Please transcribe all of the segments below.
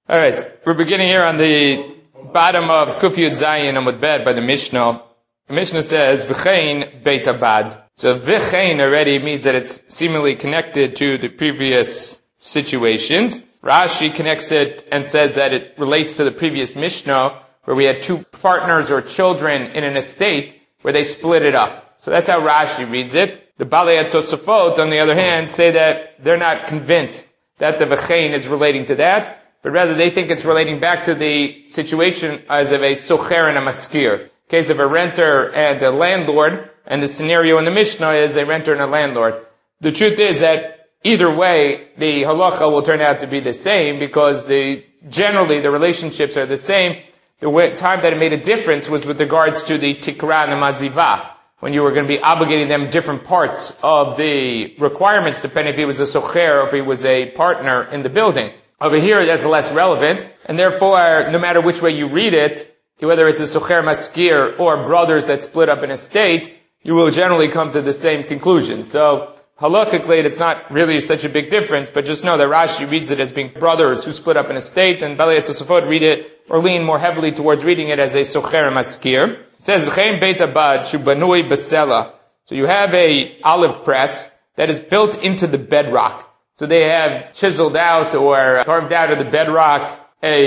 All right, we're beginning here on the bottom of Kuf Yud Zayin Amud Bet by the Mishnah. The Mishnah says V'chein Beit Abad. So V'chein already means that it's seemingly connected to the previous situations. Rashi connects it and says that it relates to the previous Mishnah where we had two partners or children in an estate where they split it up. So that's how Rashi reads it. The Balei Tosafot, on the other hand, say that they're not convinced that the V'chein is relating to that, but rather they think it's relating back to the situation as of a socher and a maskir. Case of a renter and a landlord, and the scenario in the Mishnah is a renter and a landlord. The truth is that either way, the halacha will turn out to be the same because generally the relationships are the same. The time that it made a difference was with regards to the tikra and the mazivah, when you were going to be obligating them different parts of the requirements, depending if he was a socher or if he was a partner in the building. Over here, that's less relevant, and therefore, no matter which way you read it, whether it's a socher maskir or brothers that split up an estate, you will generally come to the same conclusion. So, halachically, it's not really such a big difference, but just know that Rashi reads it as being brothers who split up an estate, and Balei Tosafot read it, or lean more heavily towards reading it as a socher maskir. It says, V'chein Beit Abad shubanui basela. So you have a olive press that is built into the bedrock. So they have chiseled out or carved out of the bedrock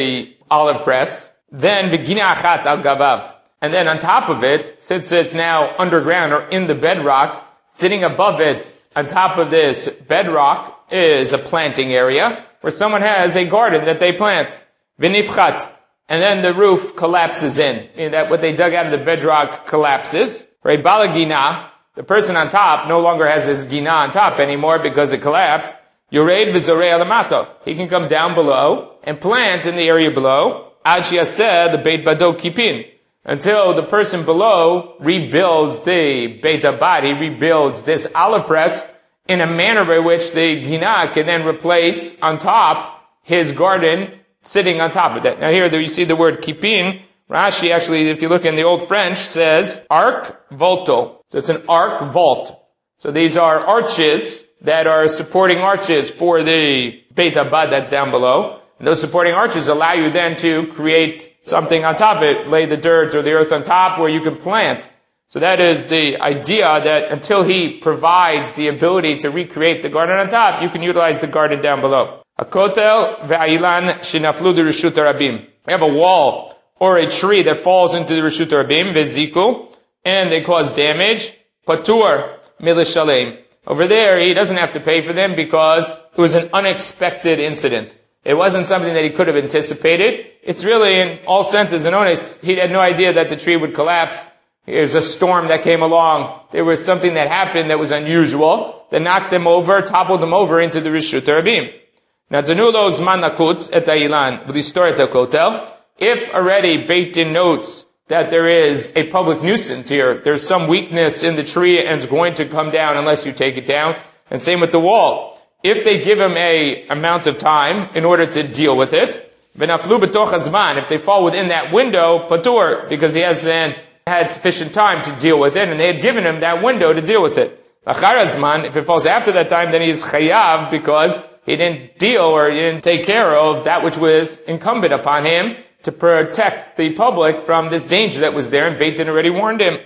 a olive press. Then begina achat al gavav. And then on top of it, since it's now underground or in the bedrock, sitting above it, on top of this bedrock, is a planting area where someone has a garden that they plant. Vinifchat. And then the roof collapses in. Meaning that what they dug out of the bedrock collapses. Right? Balagina, the person on top no longer has his gina on top anymore because it collapsed. Yoreid v'zorei alamato. He can come down below and plant in the area below. Ad she'aseh the Beit Bado kipin. Until the person below rebuilds the Beit Abad, he rebuilds this olive press in a manner by which the gina can then replace on top his garden sitting on top of that. Now here you see the word kipin. Rashi actually, if you look in the Old French, says arc volto. So it's an arc vault. So these are arches that are supporting arches for the Beit Abad that's down below. And those supporting arches allow you then to create something on top of it, lay the dirt or the earth on top where you can plant. So that is the idea that until he provides the ability to recreate the garden on top, you can utilize the garden down below. A kotel ve'ayilan shinaflu de reshut harabim. We have a wall or a tree that falls into the reshut harabim, veziku, and they cause damage. Patur milishalem. Over there, he doesn't have to pay for them because it was an unexpected incident. It wasn't something that he could have anticipated. It's really, in all senses and honest, he had no idea that the tree would collapse. There's a storm that came along. There was something that happened that was unusual that knocked them over, toppled them over into the Reshut Harabim. Now, Tanulo Zman Nakutz et Ayilan v'listor et HaKotel. If already Beit Din notes that there is a public nuisance here, there's some weakness in the tree and it's going to come down unless you take it down. And same with the wall. If they give him a amount of time in order to deal with it, v'naflu b'toch hazman, if they fall within that window, patur, because he hasn't had sufficient time to deal with it, and they had given him that window to deal with it. Achar hazman, if it falls after that time, then he's chayav because he didn't deal or he didn't take care of that which was incumbent upon him to protect the public from this danger that was there, and Beit Din already warned him.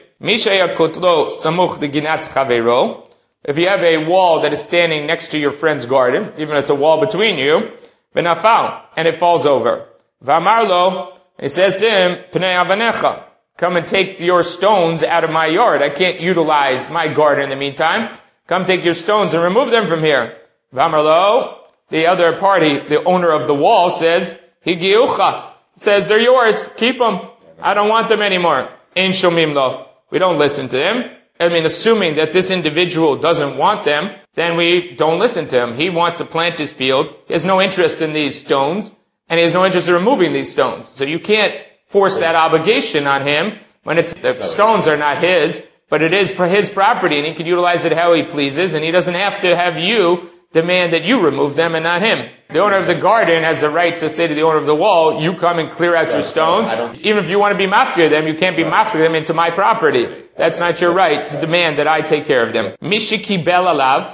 If you have a wall that is standing next to your friend's garden, even if it's a wall between you, and it falls over. V'amarlo, he says to him, Pnei avanecha, come and take your stones out of my yard. I can't utilize my garden in the meantime. Come take your stones and remove them from here. V'amarlo, the other party, the owner of the wall, says, Higiucha, says, they're yours, keep them. I don't want them anymore. Ein shomim lo. We don't listen to him. I mean, assuming that this individual doesn't want them, then we don't listen to him. He wants to plant his field. He has no interest in these stones, and he has no interest in removing these stones. So you can't force that obligation on him when the stones are not his, but it is his property, and he can utilize it how he pleases, and he doesn't have to have you demand that you remove them and not him. The owner of the garden has a right to say to the owner of the wall, you come and clear out your stones. Even if you want to be mafkir them, you can't be mafkir them into my property. That's not your right to demand that I take care of them. Mishiki bel alav,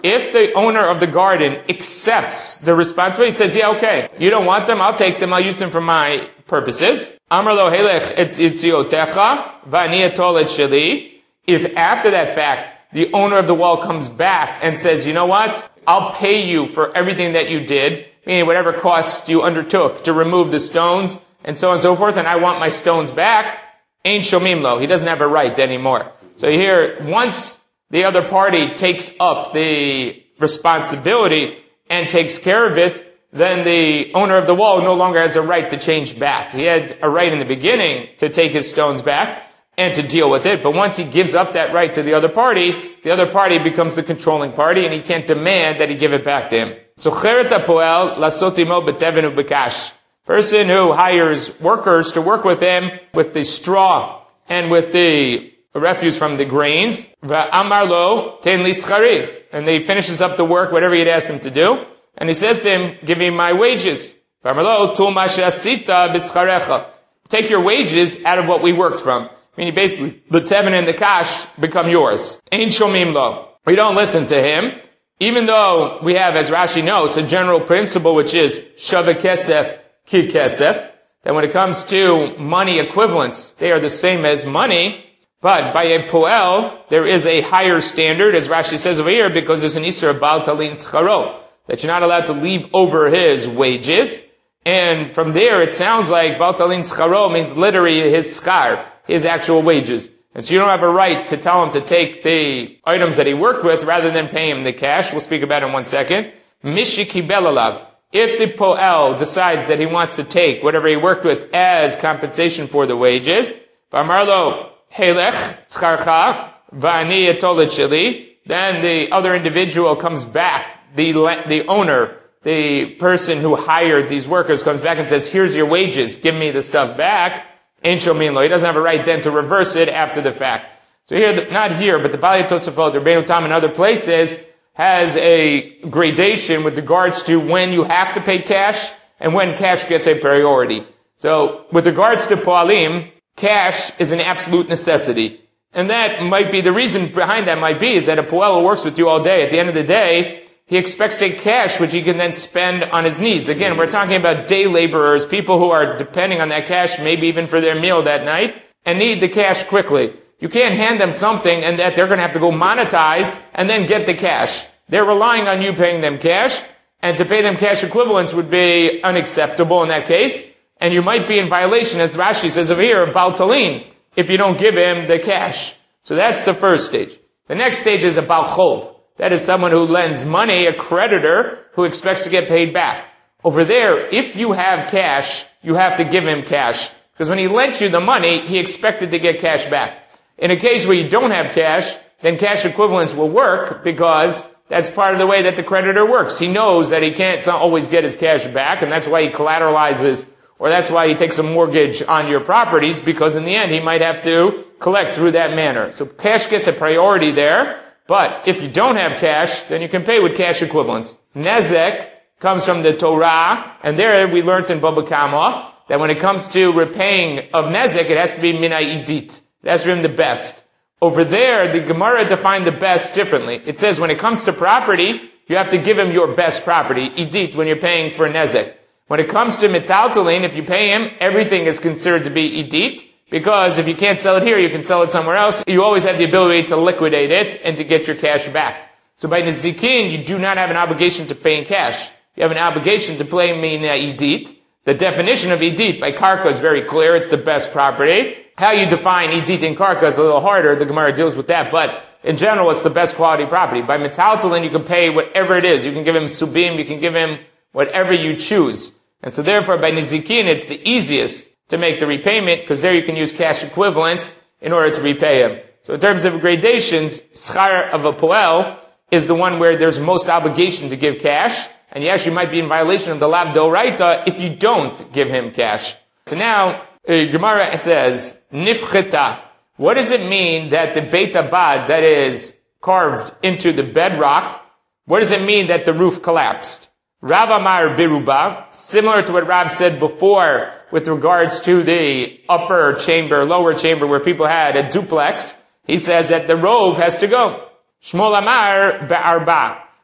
If the owner of the garden accepts the responsibility, he says, yeah, okay, you don't want them, I'll take them, I'll use them for my purposes. Amar lo helech etziotecha v'ani etol et sheli. If after that fact, the owner of the well comes back and says, you know what, I'll pay you for everything that you did, meaning whatever costs you undertook to remove the stones, and so on and so forth, and I want my stones back, ain't shomim lo. He doesn't have a right anymore. So here, once the other party takes up the responsibility and takes care of it, then the owner of the wall no longer has a right to change back. He had a right in the beginning to take his stones back and to deal with it, but once he gives up that right to the other party becomes the controlling party, and he can't demand that he give it back to him. So cheret hapoel lasot imo beteven ubekash. Person who hires workers to work with him with the straw and with the refuse from the grains, va'amar lo ten li schari, and he finishes up the work, whatever he'd asked him to do, and he says to him, give me my wages. Va'amar lo tu ma she'asita b'scharecha. Take your wages out of what we worked from. Meaning basically, the teven and the kash become yours. Ain't shomim lo. We don't listen to him, even though we have, as Rashi notes, a general principle which is shava kesef ki kesef, that when it comes to money equivalents, they are the same as money. But by a poel, there is a higher standard, as Rashi says over here, because there's an isur bal talin scharo, that you're not allowed to leave over his wages. And from there, it sounds like bal talin scharo means literally his schar, his actual wages. And so you don't have a right to tell him to take the items that he worked with rather than pay him the cash. We'll speak about it in 1 second. Mishi kibel alav. If the poel decides that he wants to take whatever he worked with as compensation for the wages, v'amarlo helech tzcharcha v'ani etol et sheli, then the other individual comes back, the owner, the person who hired these workers comes back and says, here's your wages, give me the stuff back. Ain't shomim lo. He doesn't have a right then to reverse it after the fact. So here, not here, but the Bali Tosafot, Rabbeinu Tam, and other places has a gradation with regards to when you have to pay cash and when cash gets a priority. So with regards to Poalim, cash is an absolute necessity. And that might be, the reason behind that might be is that a Poel who works with you all day, at the end of the day, he expects to take cash which he can then spend on his needs. Again, we're talking about day laborers, people who are depending on that cash, maybe even for their meal that night, and need the cash quickly. You can't hand them something and that they're going to have to go monetize and then get the cash. They're relying on you paying them cash, and to pay them cash equivalents would be unacceptable in that case, and you might be in violation, as Rashi says over here, of Baal Talin, if you don't give him the cash. So that's the first stage. The next stage is a Baal Chov. That is someone who lends money, a creditor, who expects to get paid back. Over there, if you have cash, you have to give him cash. Because when he lent you the money, he expected to get cash back. In a case where you don't have cash, then cash equivalents will work because that's part of the way that the creditor works. He knows that he can't always get his cash back, and that's why he collateralizes, or that's why he takes a mortgage on your properties, because in the end he might have to collect through that manner. So cash gets a priority there. But if you don't have cash, then you can pay with cash equivalents. Nezek comes from the Torah, and there we learned in Baba Kama that when it comes to repaying of Nezek, it has to be Mina Idit. It has to be the best. Over there, the Gemara defined the best differently. It says when it comes to property, you have to give him your best property, Idit, when you're paying for Nezek. When it comes to Metaltalin, if you pay him, everything is considered to be Idit. Because if you can't sell it here, you can sell it somewhere else. You always have the ability to liquidate it and to get your cash back. So by Nezikin, you do not have an obligation to pay in cash. You have an obligation to pay Mina Idit. The definition of Idit by Karka is very clear. It's the best property. How you define Idit in Karka is a little harder. The Gemara deals with that. But in general, it's the best quality property. By Metaltalin, you can pay whatever it is. You can give him Subim. You can give him whatever you choose. And so therefore, by Nezikin, it's the easiest to make the repayment, because there you can use cash equivalents in order to repay him. So in terms of gradations, schar of a poel is the one where there's most obligation to give cash, and yes, you might be in violation of the lav d'oraita if you don't give him cash. So now, Gemara says, nifcheta. What does it mean that the Beit Abad that is carved into the bedrock, what does it mean that the roof collapsed? Rav Amar Biruba, similar to what Rav said before with regards to the upper chamber, lower chamber where people had a duplex, he says that the roof has to go. Shmuel Amar Be'arba.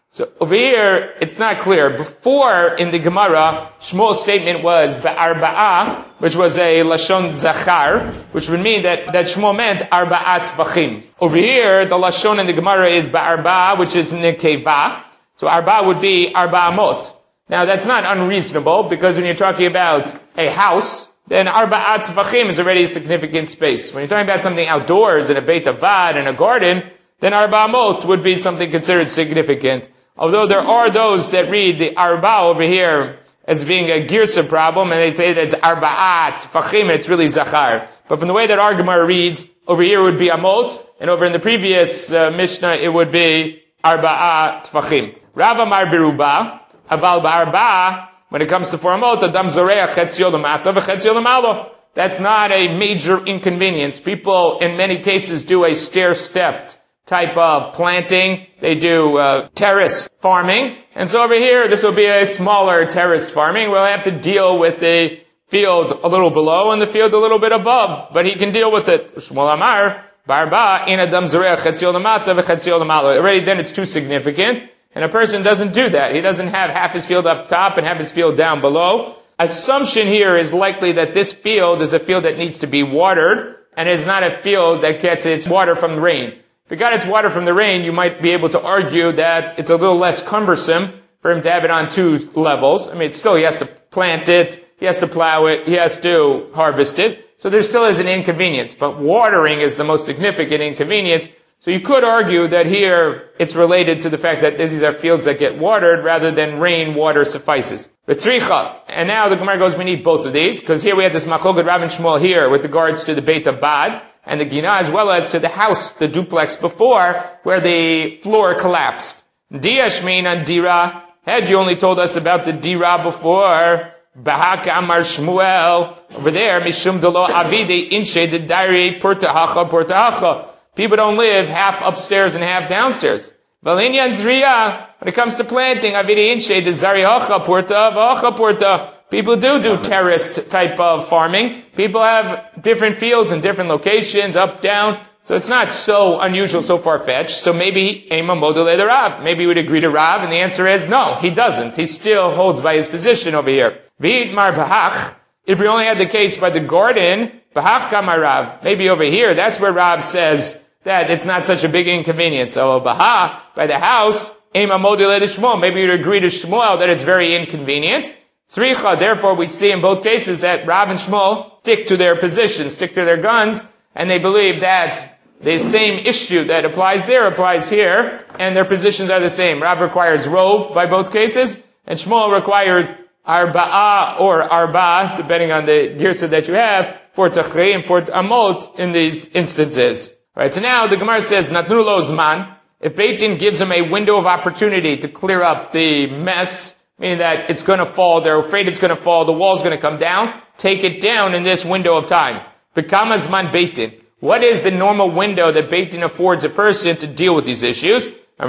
So over here, it's not clear. Before, in the Gemara, Shmuel's statement was ba'arba'ah, which was a Lashon Zachar, which would mean that Shmuel meant arba'at tvachim. Over here, the Lashon in the Gemara is ba'arba'ah, which is nekeva. So arba'ah would be arba'amot. Now that's not unreasonable, because when you're talking about a house, then arba'at tvachim is already a significant space. When you're talking about something outdoors, in a beit abad, in a garden, then arba'amot would be something considered significant. Although there are those that read the arba over here as being a girsa problem, and they say that it's arba'at tfachim, and it's really zachar. But from the way that our Gemara reads, over here it would be amot, and over in the previous Mishnah it would be arba'at tfachim. Rav Amar Beruba, aval ba'arba, when it comes to 4 amot, adam zoreach chetzio l'mata v'chetzio l'malo. That's not a major inconvenience. People in many cases do a stair-stepped type of planting. They do terrace farming. And so over here, this will be a smaller terraced farming. We'll have to deal with the field a little below and the field a little bit above. But he can deal with it. Shmuel Amar, Barba, in adam zoreach chetzio l'mata v'chetzio l'malo. Already then it's too significant. And a person doesn't do that. He doesn't have half his field up top and half his field down below. Assumption here is likely that this field is a field that needs to be watered, and is not a field that gets its water from the rain. If it got its water from the rain, you might be able to argue that it's a little less cumbersome for him to have it on 2 levels. I mean, still he has to plant it, he has to plow it, he has to harvest it. So there still is an inconvenience, but watering is the most significant inconvenience. So you could argue that here it's related to the fact that these are fields that get watered rather than rain water suffices. But tzricha. And now the Gemara goes, we need both of these, because here we have this machloket Rav and Shmuel here with regards to the Beit Abad and the Gina, as well as to the house, the duplex before, where the floor collapsed. Diashmin and Dira. Had you only told us about the Dira before, Bahaka Amar Shmuel, over there, Mishum Delo Avide Inche the Dari Portahacha. People don't live half upstairs and half downstairs. Valinyan Zriya, when it comes to planting, Avide Inche the Zarihacha Porta. People do terraced type of farming. People have different fields in different locations, up, down. So it's not so unusual, so far-fetched. So maybe Ema Modele the Rav. Maybe he would agree to Rav, and the answer is no, he doesn't. He still holds by his position over here. V'itmar Bahach. If we only had the case by the garden, Bahach Kamar Rav. Maybe over here, that's where Rav says that it's not such a big inconvenience. So Bahach, by the house, Ema Modele the Shmuel. Maybe you'd agree to Shmuel that it's very inconvenient. Tzricha, therefore we see in both cases that Rav and Shmuel stick to their positions, stick to their guns, and they believe that the same issue that applies there applies here, and their positions are the same. Rav requires rov by both cases, and Shmuel requires arba'ah or arba, depending on the girsa that you have, for tachri and for amot in these instances. Alright, so now the Gemara says, Natnu lo zman, if Beit Din gives them a window of opportunity to clear up the mess, meaning that it's going to fall, they're afraid it's going to fall, the wall's going to come down, take it down in this window of time. Bekama zman Beit Din. What is the normal window that Beit Din affords a person to deal with these issues?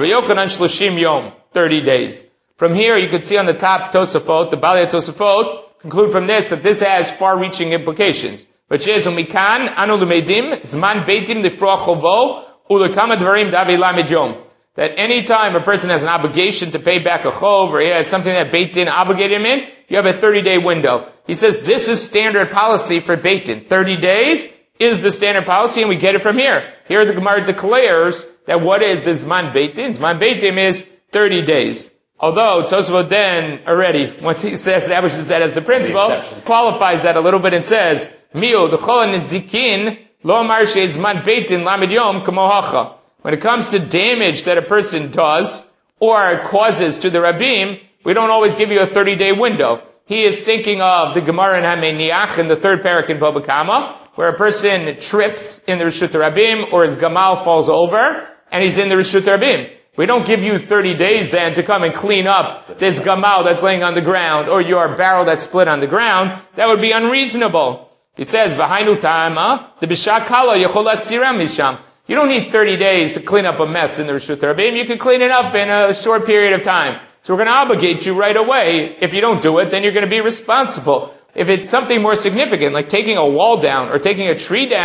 30 days. From here, you can see on the top Tosafot, the Balei Tosafot, conclude from this that this has far-reaching implications. Which is, umikan anu lumedim zman Beit Din lifroach chovo ulekama dvarim davi lamed yom. That any time a person has an obligation to pay back a chov, or he has something that Beit Din obligated him in, you have a 30-day window. He says this is standard policy for Beit Din. 30 days is the standard policy, and we get it from here. Here the Gemara declares that what is the Zman Beit Din? Zman Beit Din is 30 days. Although Tosafot then already, once he establishes that as the principle, qualifies that a little bit and says, Mio, the cholan is zikin, lo amar she Zman Beit Din lamed yom kamo hacha. When it comes to damage that a person does or causes to the Rabbim, we don't always give you a 30-day window. He is thinking of the Gemara in Hameniach in the 3rd parak in Baba Kama, where a person trips in the Rishut Rabbim or his Gamal falls over and he's in the Rishut Rabbim. We don't give you 30 days then to come and clean up this Gamal that's laying on the ground or your barrel that's split on the ground. That would be unreasonable. He says, V'hainu ta'ama, the b'shakala yechola siram misham. You don't need 30 days to clean up a mess in the Rishut Rabbim. You can clean it up in a short period of time. So we're going to obligate you right away. If you don't do it, then you're going to be responsible. If it's something more significant, like taking a wall down or taking a tree down,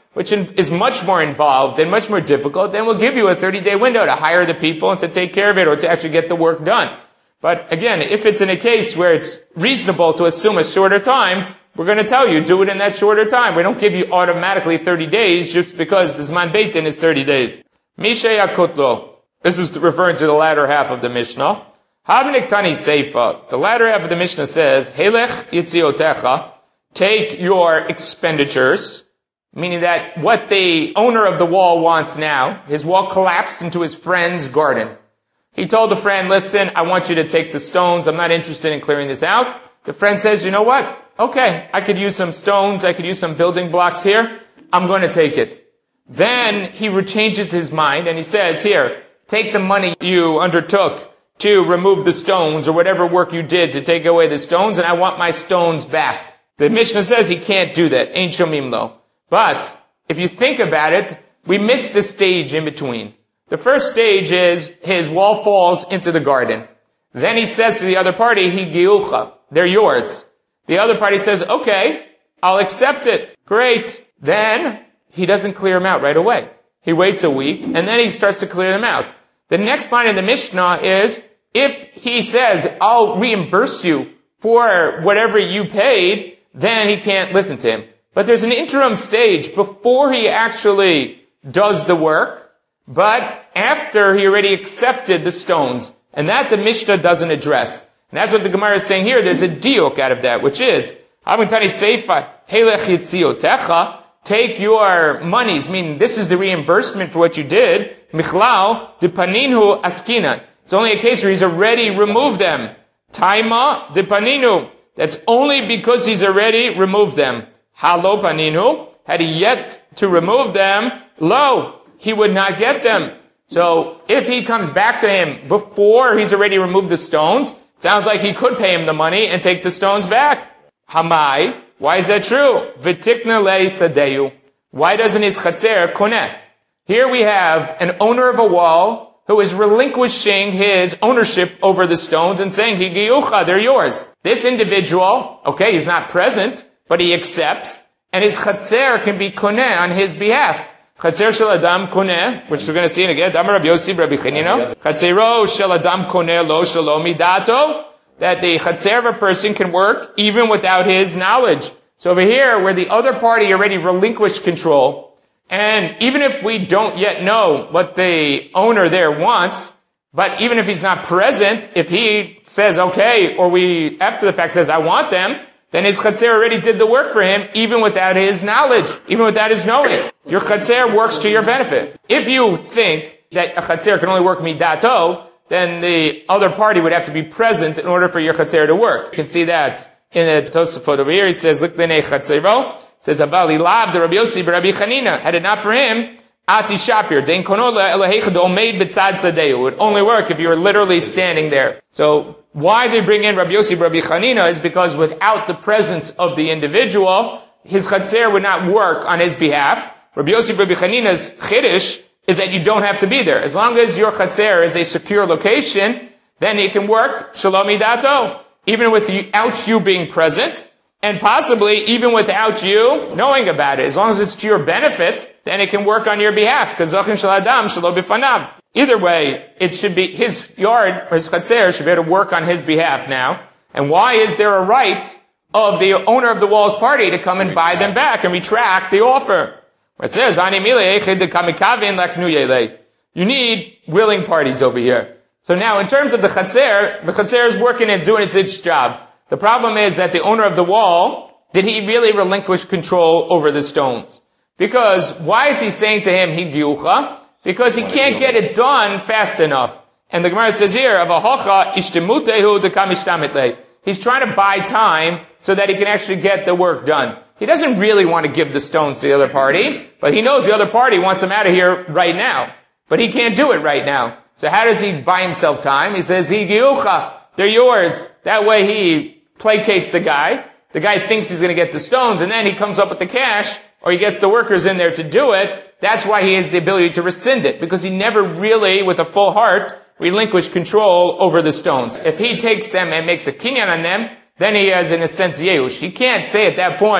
which is much more involved and much more difficult, then we'll give you a 30-day window to hire the people and to take care of it or to actually get the work done. But again, if it's in a case where it's reasonable to assume a shorter time, we're going to tell you, do it in that shorter time. We don't give you automatically 30 days just because the Zman Beit Din is 30 days. Mishay Akutlo. This is referring to the latter half of the Mishnah. Havniktani Seifa. The latter half of the Mishnah says, Helech Yitziotecha. Take your expenditures, meaning that what the owner of the wall wants now, his wall collapsed into his friend's garden. He told the friend, listen, I want you to take the stones. I'm not interested in clearing this out. The friend says, you know what? Okay, I could use some stones. I could use some building blocks here. I'm going to take it. Then he changes his mind and he says, here, take the money you undertook to remove the stones or whatever work you did to take away the stones, and I want my stones back. The Mishnah says he can't do that. Ain't shomim lo. But if you think about it, we missed a stage in between. The first stage is his wall falls into the garden. Then he says to the other party, Higiucha, they're yours. The other party says, okay, I'll accept it. Great. Then he doesn't clear them out right away. He waits a week and then he starts to clear them out. The next line in the Mishnah is, if he says, I'll reimburse you for whatever you paid, then he can't listen to him. But there's an interim stage before he actually does the work, but after he already accepted the stones. And that the Mishnah doesn't address. And that's what the Gemara is saying here. There's a diuk out of that, which is, take your monies, meaning this is the reimbursement for what you did. Michlau depaninu askinan. It's only a case where he's already removed them. Taima depaninu. That's only because he's already removed them. Halo paninu. Had he yet to remove them, lo, he would not get them. So if he comes back to him before he's already removed the stones, it sounds like he could pay him the money and take the stones back. Hamai. Why is that true? V'tikna lei sadeyu. Why doesn't his chatzer koneh? Here we have an owner of a wall who is relinquishing his ownership over the stones and saying, Higiyucha, they're yours. This individual, okay, he's not present, but he accepts, and his chatzer can be koneh on his behalf. Chatzer shel adam koneh, which we're going to see in again, Damar Rabbi Yossi Rabbi Chanina, chatzero shel adam koneh lo shelo midato, that the chatzer of a person can work even without his knowledge. So over here, where the other party already relinquished control, and even if we don't yet know what the owner there wants, but even if he's not present, if he says, okay, or we, after the fact says, I want them, then his chatzer already did the work for him, even without his knowledge, even without his knowing. Your chatzer works to your benefit. If you think that a chatzer can only work midato, then the other party would have to be present in order for your chatzer to work. You can see that in the Tosafot over here. He says, Liklenei chatzero. Says, Abali Lab, the Rabbi Yossi, Rabbi Chanina. Had it not for him, Ati Shapir, Dein Konola, Elahechad Omeid B'tzad Sadeu. It would only work if you were literally standing there. So, why they bring in Rabbi Yossi, Rabbi Chanina is because without the presence of the individual, his chatzer would not work on his behalf. Rabbi Yossi, Rabbi Chanina's chiddush is that you don't have to be there. As long as your chatzer is a secure location, then it can work, Shalom Idato, even without you being present. And possibly even without you knowing about it. As long as it's to your benefit, then it can work on your behalf. Because Zachin Shel Adam Shelo B'fanav. Either way, it should be his yard, or his chatzer should be able to work on his behalf now. And why is there a right of the owner of the wall's party to come and buy them back and retract the offer? It says, you need willing parties over here. So now, in terms of the chatzer is working and doing its job. The problem is that the owner of the wall, did he really relinquish control over the stones? Because why is he saying to him, Higiucha? Because he can't get it done fast enough. And the Gemara says here, he's trying to buy time so that he can actually get the work done. He doesn't really want to give the stones to the other party, but he knows the other party wants them out of here right now. But he can't do it right now. So how does he buy himself time? He says, Higiucha, they're yours. That way he placates the guy. The guy thinks he's going to get the stones, and then he comes up with the cash, or he gets the workers in there to do it. That's why he has the ability to rescind it, because he never really, with a full heart, relinquished control over the stones. If he takes them and makes a kinyan on them, then he has, in a sense, Yehush. He can't say at that point,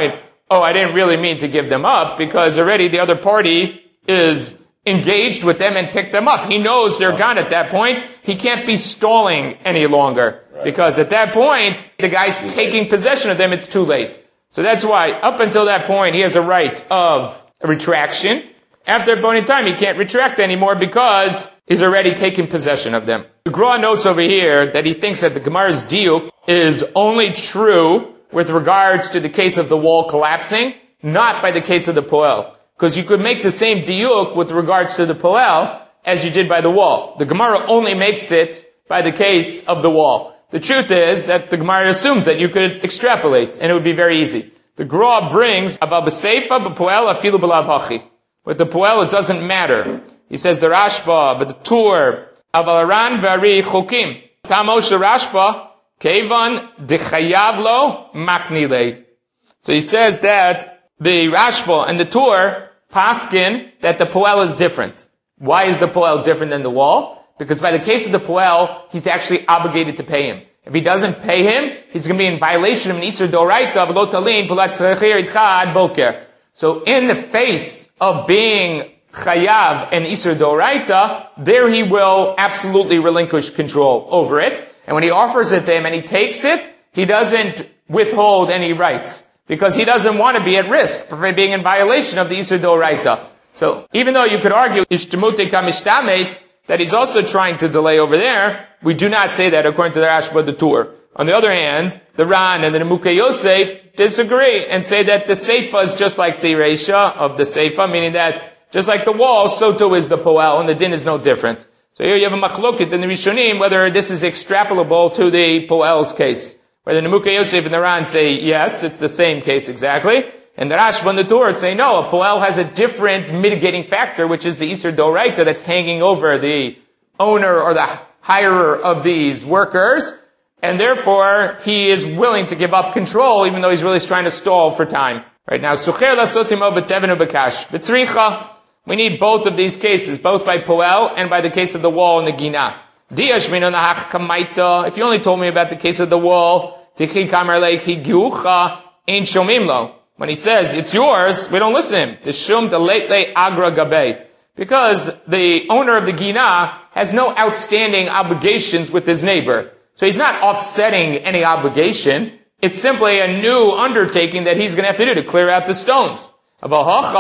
oh, I didn't really mean to give them up, because already the other party is engaged with them and picked them up. He knows they're gone at that point. He can't be stalling any longer, because at that point, the guy's taking possession of them. It's too late. So that's why, up until that point, he has a right of retraction. After a point in time, he can't retract anymore because he's already taken possession of them. The Gra notes over here that he thinks that the Gemara's diuk is only true with regards to the case of the wall collapsing, not by the case of the poel. Because you could make the same diuk with regards to the poel as you did by the wall. The Gemara only makes it by the case of the wall. The truth is that the Gemara assumes that you could extrapolate, and it would be very easy. The Gra brings aval b'seifa b'poel afilu b'lav hachi. With the poel, it doesn't matter. He says the Rashba, but the Tur, aval aran v'ari chokim. Tamos Rashba, kevan dechayav lo maknile. So he says that the Rashba and the Tur paskin that the poel is different. Why is the poel different than the wall? Because by the case of the poel, he's actually obligated to pay him. If he doesn't pay him, he's going to be in violation of an Isur Doraita of lo talin pulat tzrechir itcha ad boker. So in the face of being chayav and Isur Doraita, there he will absolutely relinquish control over it. And when he offers it to him and he takes it, he doesn't withhold any rights, because he doesn't want to be at risk for being in violation of the Isur Doraita. So even though you could argue ishtemute kamishtamet, that he's also trying to delay over there, we do not say that according to the Rashba, the Tur. On the other hand, the Ran and the Nemukei Yosef disagree and say that the Seifa is just like the Reisha of the Seifa, meaning that just like the wall, so too is the Poel, and the din is no different. So here you have a machlokit in the Rishonim, whether this is extrapolable to the Poel's case. Whether Nemukei Yosef and the Ran say, yes, it's the same case exactly, and the Rashba and the Tur say, no, a Poel has a different mitigating factor, which is the Isur Doraita that's hanging over the owner or the hirer of these workers, and therefore he is willing to give up control, even though he's really trying to stall for time. Right now, Sucher lasotimo b'tevenu b'kash. B'tzricha, we need both of these cases, both by Poel and by the case of the wall and the Gina. Diyash mino nahach kamaita. If you only told me about the case of the wall, tichi kamar leichi giucha ein shomim lo. When he says, it's yours, we don't listen to him. Tishum deleitle agra gabe. Because the owner of the Gina has no outstanding obligations with his neighbor. So he's not offsetting any obligation. It's simply a new undertaking that he's going to have to do to clear out the stones. In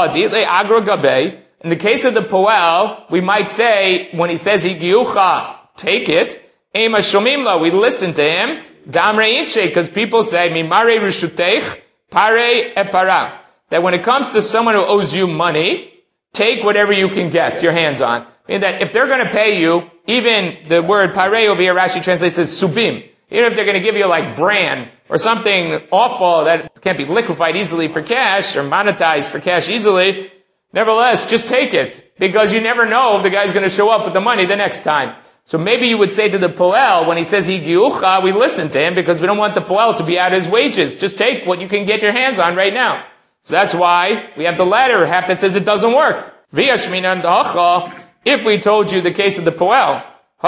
the case of the Poel, we might say, when he says, take it, we listen to him, because people say, mimare rishutech, pare epara. That when it comes to someone who owes you money, take whatever you can get your hands on. Meaning that if they're going to pay you, even the word pare over here, Rashi translates as subim. Even if they're going to give you like bran or something awful that can't be liquefied easily for cash or monetized for cash easily, nevertheless, just take it. Because you never know if the guy's going to show up with the money the next time. So maybe you would say to the Poel, when he says higiucha, we listen to him because we don't want the Poel to be out his wages. Just take what you can get your hands on right now. So that's why we have the latter half that says it doesn't work. If we told you the case of the Poel,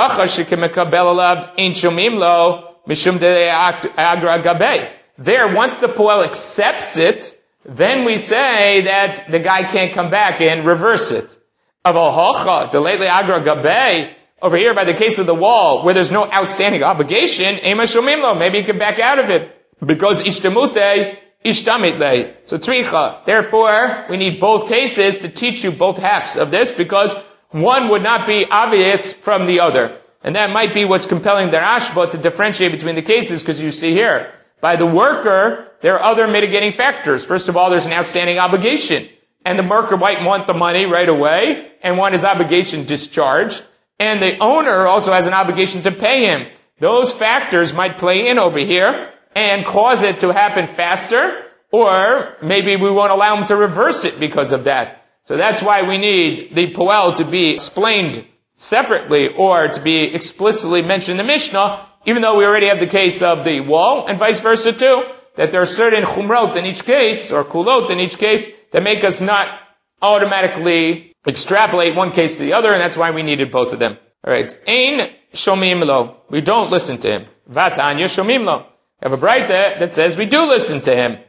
there, once the Poel accepts it, then we say that the guy can't come back and reverse it. Over here by the case of the wall, where there's no outstanding obligation, maybe you can back out of it. Because ishtamute, ishtamitle. So tzricha. Therefore, we need both cases to teach you both halves of this, because one would not be obvious from the other. And that might be what's compelling the Rashba to differentiate between the cases, because you see here, by the worker, there are other mitigating factors. First of all, there's an outstanding obligation. And the worker might want the money right away, and want his obligation discharged. And the owner also has an obligation to pay him. Those factors might play in over here, and cause it to happen faster, or maybe we won't allow him to reverse it because of that. So that's why we need the Poel to be explained separately or to be explicitly mentioned in the Mishnah, even though we already have the case of the wall, and vice versa too, that there are certain chumrot in each case, or kulot in each case, that make us not automatically extrapolate one case to the other, and that's why we needed both of them. Alright. Ein shomim lo. We don't listen to him. Vatanya shomim lo. We have a braita that says we do listen to him.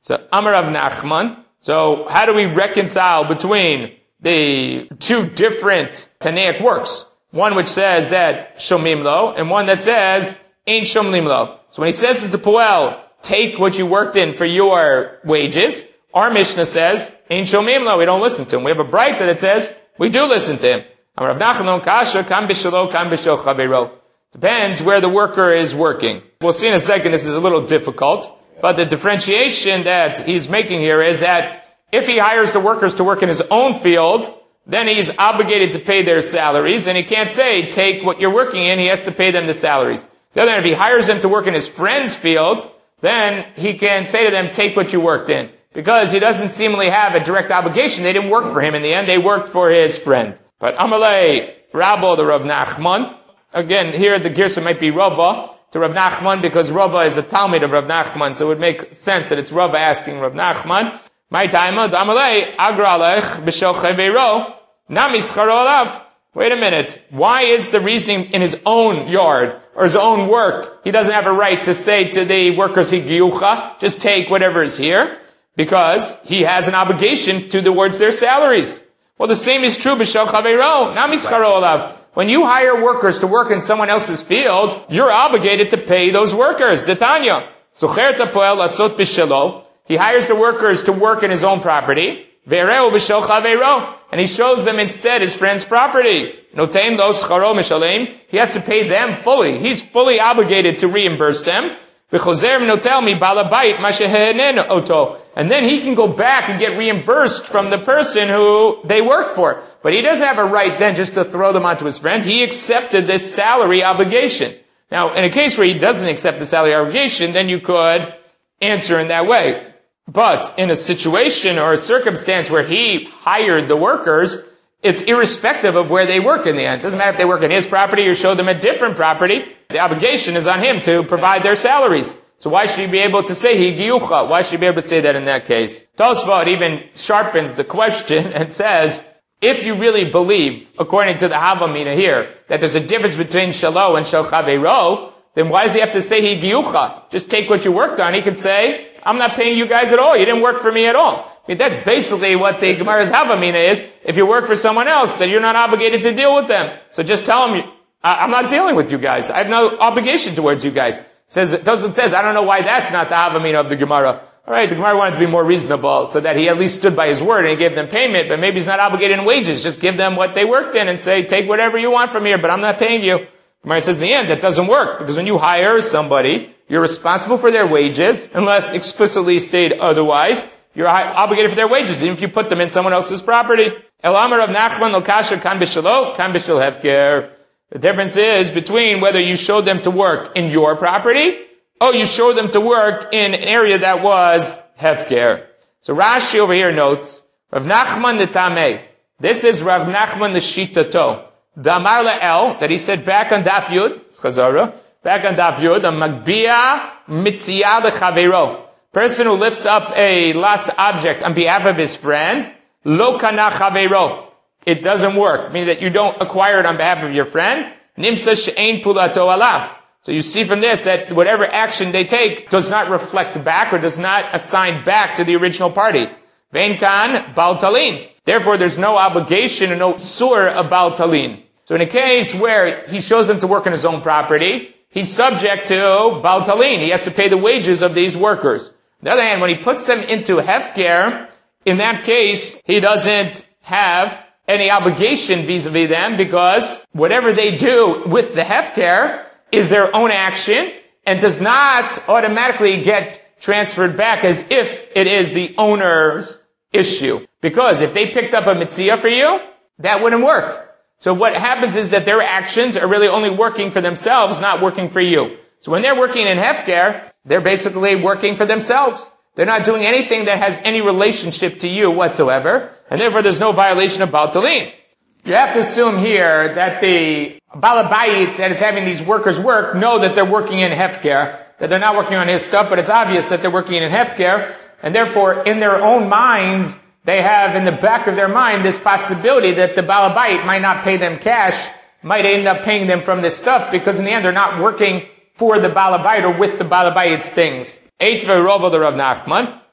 So Amar Rav Nachman. So how do we reconcile between the two different Tanaic works? One which says that Shomim Lo, and one that says Ain't Shomim Lo. So when he says to the Poel, take what you worked in for your wages, our Mishnah says, Ain't Shomim Lo, we don't listen to him. We have a Braita that says, we do listen to him. Amar Rav Nachman Kasha, Kam Bishalo, Kam Bishal Chavero. Depends where the worker is working. We'll see in a second, this is a little difficult, but the differentiation that he's making here is that if he hires the workers to work in his own field, then he's obligated to pay their salaries, and he can't say, take what you're working in, he has to pay them the salaries. The other hand, if he hires them to work in his friend's field, then he can say to them, take what you worked in. Because he doesn't seemingly have a direct obligation. They didn't work for him in the end, they worked for his friend. But Amalei Rabbo, the Rav Nachman, again, here the Girsa might be Rava to Rav Nachman, because Rava is a Talmud of Rav Nachman, so it would make sense that it's Rava asking Rav Nachman. My time, Amalei Agralech B'Shel Chaveiro Nami Scharo Alav. Wait a minute. Why is the reasoning in his own yard or his own work? He doesn't have a right to say to the workers, Higiyucha, just take whatever is here, because he has an obligation towards their salaries. Well, the same is true, B'Shel Chaveiro, Nami Scharo Alav. When you hire workers to work in someone else's field, you're obligated to pay those workers. Detanya. Socher Tapoel Lasot B'Shelo. He hires the workers to work in his own property. Ve'ereu B'Shel Chaveiro. And he shows them instead his friend's property. Notein lo scharo mishalem. He has to pay them fully. He's fully obligated to reimburse them. V'chozer notel mi balabait ma shehe'enen oto. And then he can go back and get reimbursed from the person who they worked for. But he doesn't have a right then just to throw them onto his friend. He accepted this salary obligation. Now, in a case where he doesn't accept the salary obligation, then you could answer in that way. But in a situation or a circumstance where he hired the workers, it's irrespective of where they work in the end. It doesn't matter if they work in his property or show them a different property. The obligation is on him to provide their salaries. So why should he be able to say Higiyucha? Why should he be able to say that in that case? Tosfot even sharpens the question and says, if you really believe, according to the Havamina here, that there's a difference between Shalo and Shel Chaveiro, then why does he have to say Higiyucha? Just take what you worked on. He could say, I'm not paying you guys at all. You didn't work for me at all. I mean, that's basically what the Gemara's Havamina is. If you work for someone else, then you're not obligated to deal with them. So just tell them, I'm not dealing with you guys. I have no obligation towards you guys. It doesn't says, I don't know why that's not the Havamina of the Gemara. Alright, the Gemara wanted to be more reasonable, so that he at least stood by his word and he gave them payment, but maybe he's not obligated in wages. Just give them what they worked in and say, take whatever you want from here, but I'm not paying you. The Gemara says in the end, that doesn't work, because when you hire somebody, you're responsible for their wages, unless explicitly stated otherwise. You're obligated for their wages, even if you put them in someone else's property. El Amar of Nachman lo kasha kan b'shalo, kan b'shal hefker. The difference is between whether you showed them to work in your property, or you showed them to work in an area that was hefker. So Rashi over here notes, Rav Nachman the Tameh. This is Rav Nachman the Shitato. Damar le'el, that he said back on Daf Yud, Chazara, back on Daf Yud, a magbia mitziyah lechaveiro. Person who lifts up a lost object on behalf of his friend, lo kana chaveiro. It doesn't work, meaning that you don't acquire it on behalf of your friend. Nimsa she'ein pulato alav. So you see from this that whatever action they take does not reflect back or does not assign back to the original party. Vein kan bal talin. Therefore, there's no obligation and no sur of bal talin. So in a case where he shows them to work on his own property, he's subject to bal talin. He has to pay the wages of these workers. On the other hand, when he puts them into hefker, in that case, he doesn't have any obligation vis-a-vis them, because whatever they do with the hefker is their own action and does not automatically get transferred back as if it is the owner's issue. Because if they picked up a mitzvah for you, that wouldn't work. So what happens is that their actions are really only working for themselves, not working for you. So when they're working in hefker, they're basically working for themselves. They're not doing anything that has any relationship to you whatsoever, and therefore there's no violation of Baal Talin. You have to assume here that the Balabayit that is having these workers work know that they're working in hefker, that they're not working on his stuff, but it's obvious that they're working in hefker, and therefore in their own minds, they have in the back of their mind this possibility that the Balabayit might not pay them cash, might end up paying them from this stuff, because in the end they're not working for the Balabayit or with the Balabayit's things. Eitve Rova the Rav Nachman,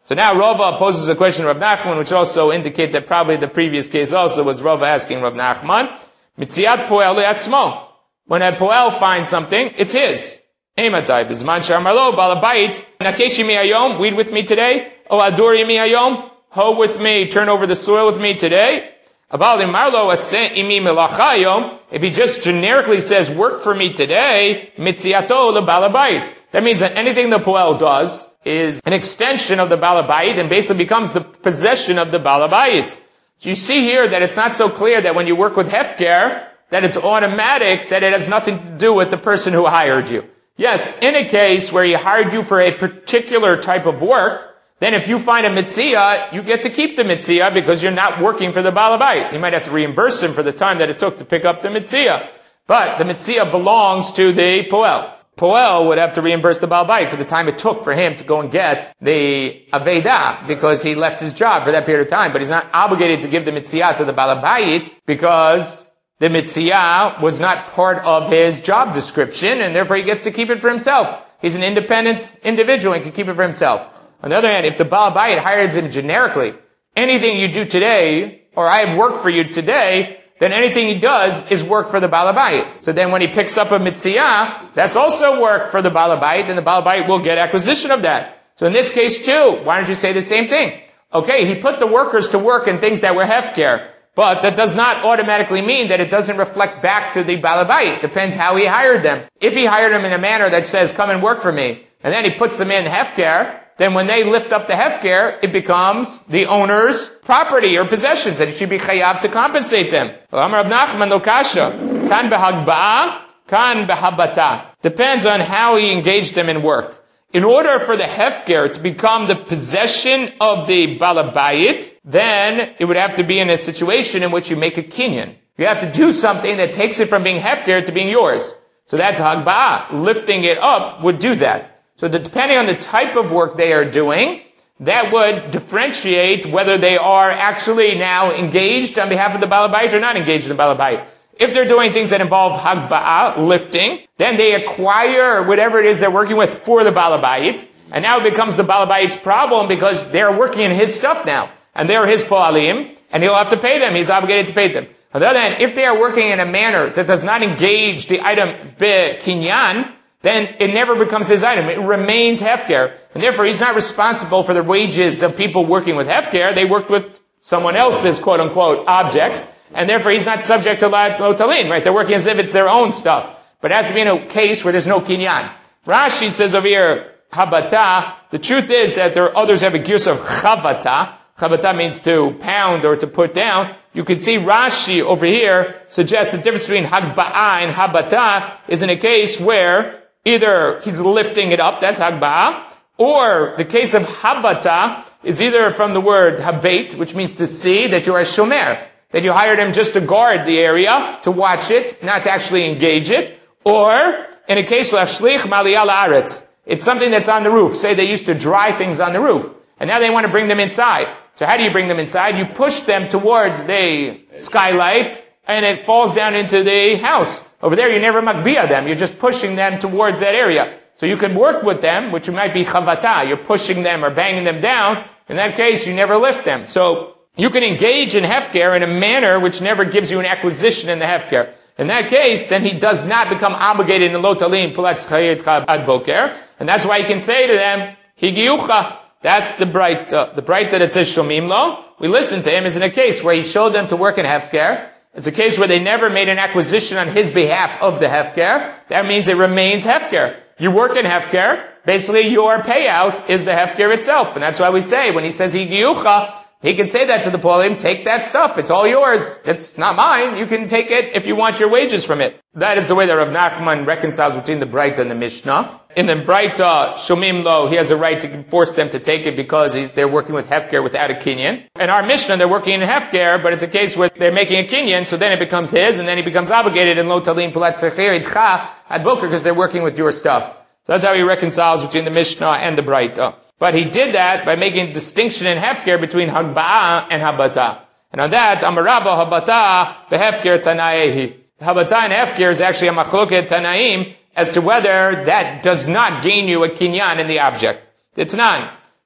So now Rava poses a question to Rav Nachman, which also indicate that probably the previous case also was Rava asking Rav Nachman. Mitziat poel le'atzmo. When a poel finds something, it's his. Eimatai, bizman sharmalo, balabayit, nakeshi mi hayom, weed with me today. O aduri mi hayom, hoe with me, turn over the soil with me today. Aval imarlo aseh imi melacha hayom, if he just generically says, work for me today, mitziato lebalabayit. That means that anything the poel does is an extension of the balabayit and basically becomes the possession of the balabayit. So you see here that it's not so clear that when you work with hefker, that it's automatic, that it has nothing to do with the person who hired you. Yes, in a case where he hired you for a particular type of work, then if you find a mitzia, you get to keep the mitzia because you're not working for the balabayit. You might have to reimburse him for the time that it took to pick up the mitzia. But the mitzia belongs to the poel. Poel would have to reimburse the balabayit for the time it took for him to go and get the aveda because he left his job for that period of time. But he's not obligated to give the mitzia to the balabayit because the mitzia was not part of his job description, and therefore he gets to keep it for himself. He's an independent individual and can keep it for himself. On the other hand, if the balabayit hires him generically, anything you do today, or I have worked for you today, then anything he does is work for the balabayit. So then when he picks up a mitzia, that's also work for the balabayit, and the balabayit will get acquisition of that. So in this case too, why don't you say the same thing? Okay, he put the workers to work in things that were hefker, but that does not automatically mean that it doesn't reflect back to the balabayit. Depends how he hired them. If he hired them in a manner that says, come and work for me, and then he puts them in hefker, then when they lift up the hefker, it becomes the owner's property or possessions, and he should be chayav to compensate them. Amar Rav Nachman lo kasha, kan behagba'ah, kan behabata. Depends on how he engaged them in work. In order for the hefker to become the possession of the balabayit, then it would have to be in a situation in which you make a kinyan. You have to do something that takes it from being hefker to being yours. So that's hagba'ah. Lifting it up would do that. So depending on the type of work they are doing, that would differentiate whether they are actually now engaged on behalf of the balabayit or not engaged in the balabayit. If they're doing things that involve hagba'ah, lifting, then they acquire whatever it is they're working with for the balabayit, and now it becomes the balabayit's problem because they're working in his stuff now, and they're his po'alim, and he'll have to pay them. He's obligated to pay them. On the other hand, if they are working in a manner that does not engage the item be'kinyan, then it never becomes his item. It remains hefker. And therefore, he's not responsible for the wages of people working with hefker. They worked with someone else's quote-unquote objects. And therefore, he's not subject to lo talin, right? They're working as if it's their own stuff. But it has to be in a case where there's no kinyan. Rashi says over here, habata. The truth is that there are others have a gears of chavata. Chavata means to pound or to put down. You can see Rashi over here suggests the difference between hagba'ah and habata is in a case where either he's lifting it up, that's hagba'ah, or the case of habata is either from the word habait, which means to see, that you are a shomer, that you hired him just to guard the area, to watch it, not to actually engage it, or in a case of shlich maliyah la'aretz, it's something that's on the roof. Say they used to dry things on the roof, and now they want to bring them inside. So how do you bring them inside? You push them towards the skylight, and it falls down into the house. Over there, you never makbiyah them. You're just pushing them towards that area. So you can work with them, which might be chavata. You're pushing them or banging them down. In that case, you never lift them. So you can engage in hefker in a manner which never gives you an acquisition in the hefker. In that case, then he does not become obligated in lo talin pulatz chayitcha ad boker. And that's why you can say to them, higiyucha. That's the bright that it says shomim lo. We listen to him is in a case where he showed them to work in hefker. It's a case where they never made an acquisition on his behalf of the hefker. That means it remains hefker. You work in hefker. Basically, your payout is the hefker itself. And that's why we say, when he says higiyucha, he can say that to the po'alim, take that stuff. It's all yours. It's not mine. You can take it if you want your wages from it. That is the way that Rav Nachman reconciles between the Braita and the Mishnah. In the Braita, Shomim Lo, he has a right to force them to take it because they're working with hefker without a kinyan. In our Mishnah, they're working in hefker, but it's a case where they're making a kinyan, so then it becomes his, and then he becomes obligated in Lo Talin Pulat Secher Idcha Ad Boker because they're working with your stuff. So that's how he reconciles between the Mishnah and the Braita. But he did that by making a distinction in hefker between hagba'ah and habata. And on that, Amarabba habata behefker tanaehi. Habata and hefker is actually a machloket tanaim as to whether that does not gain you a kinyan in the object. It's not.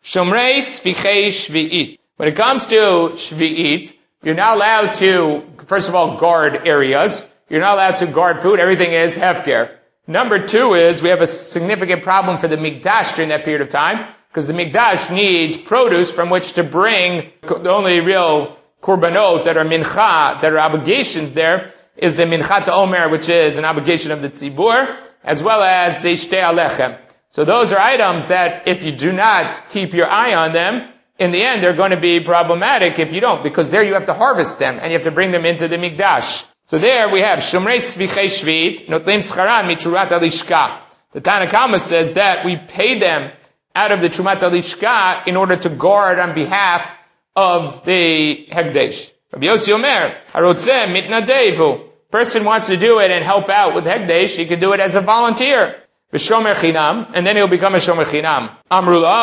Shomrei Sfichei Shvi'it. When it comes to Shvi'it, you're not allowed to, first of all, guard areas. You're not allowed to guard food. Everything is hefker. Number two is we have a significant problem for the Mikdash during that period of time, because the Mikdash needs produce from which to bring the only real korbanot that are mincha, that are obligations there, is the minchat omer, which is an obligation of the tzibur, as well as the shtei alechem. So those are items that if you do not keep your eye on them, in the end they're going to be problematic if you don't, because there you have to harvest them and you have to bring them into the Mikdash. So there we have Shomrei Svichei Shvit, Notlim Scharan Mitrurat Alishka. The Tanna Kama says that we pay them out of the Trumat Alishka in order to guard on behalf of the Hekdesh. Rabbi Yossi Omer, Harotzeh Mitnadevu. Person wants to do it and help out with Hekdesh, he can do it as a volunteer. V'shomer Chinam, and then he'll become a Shomer Chinam. Amru lo,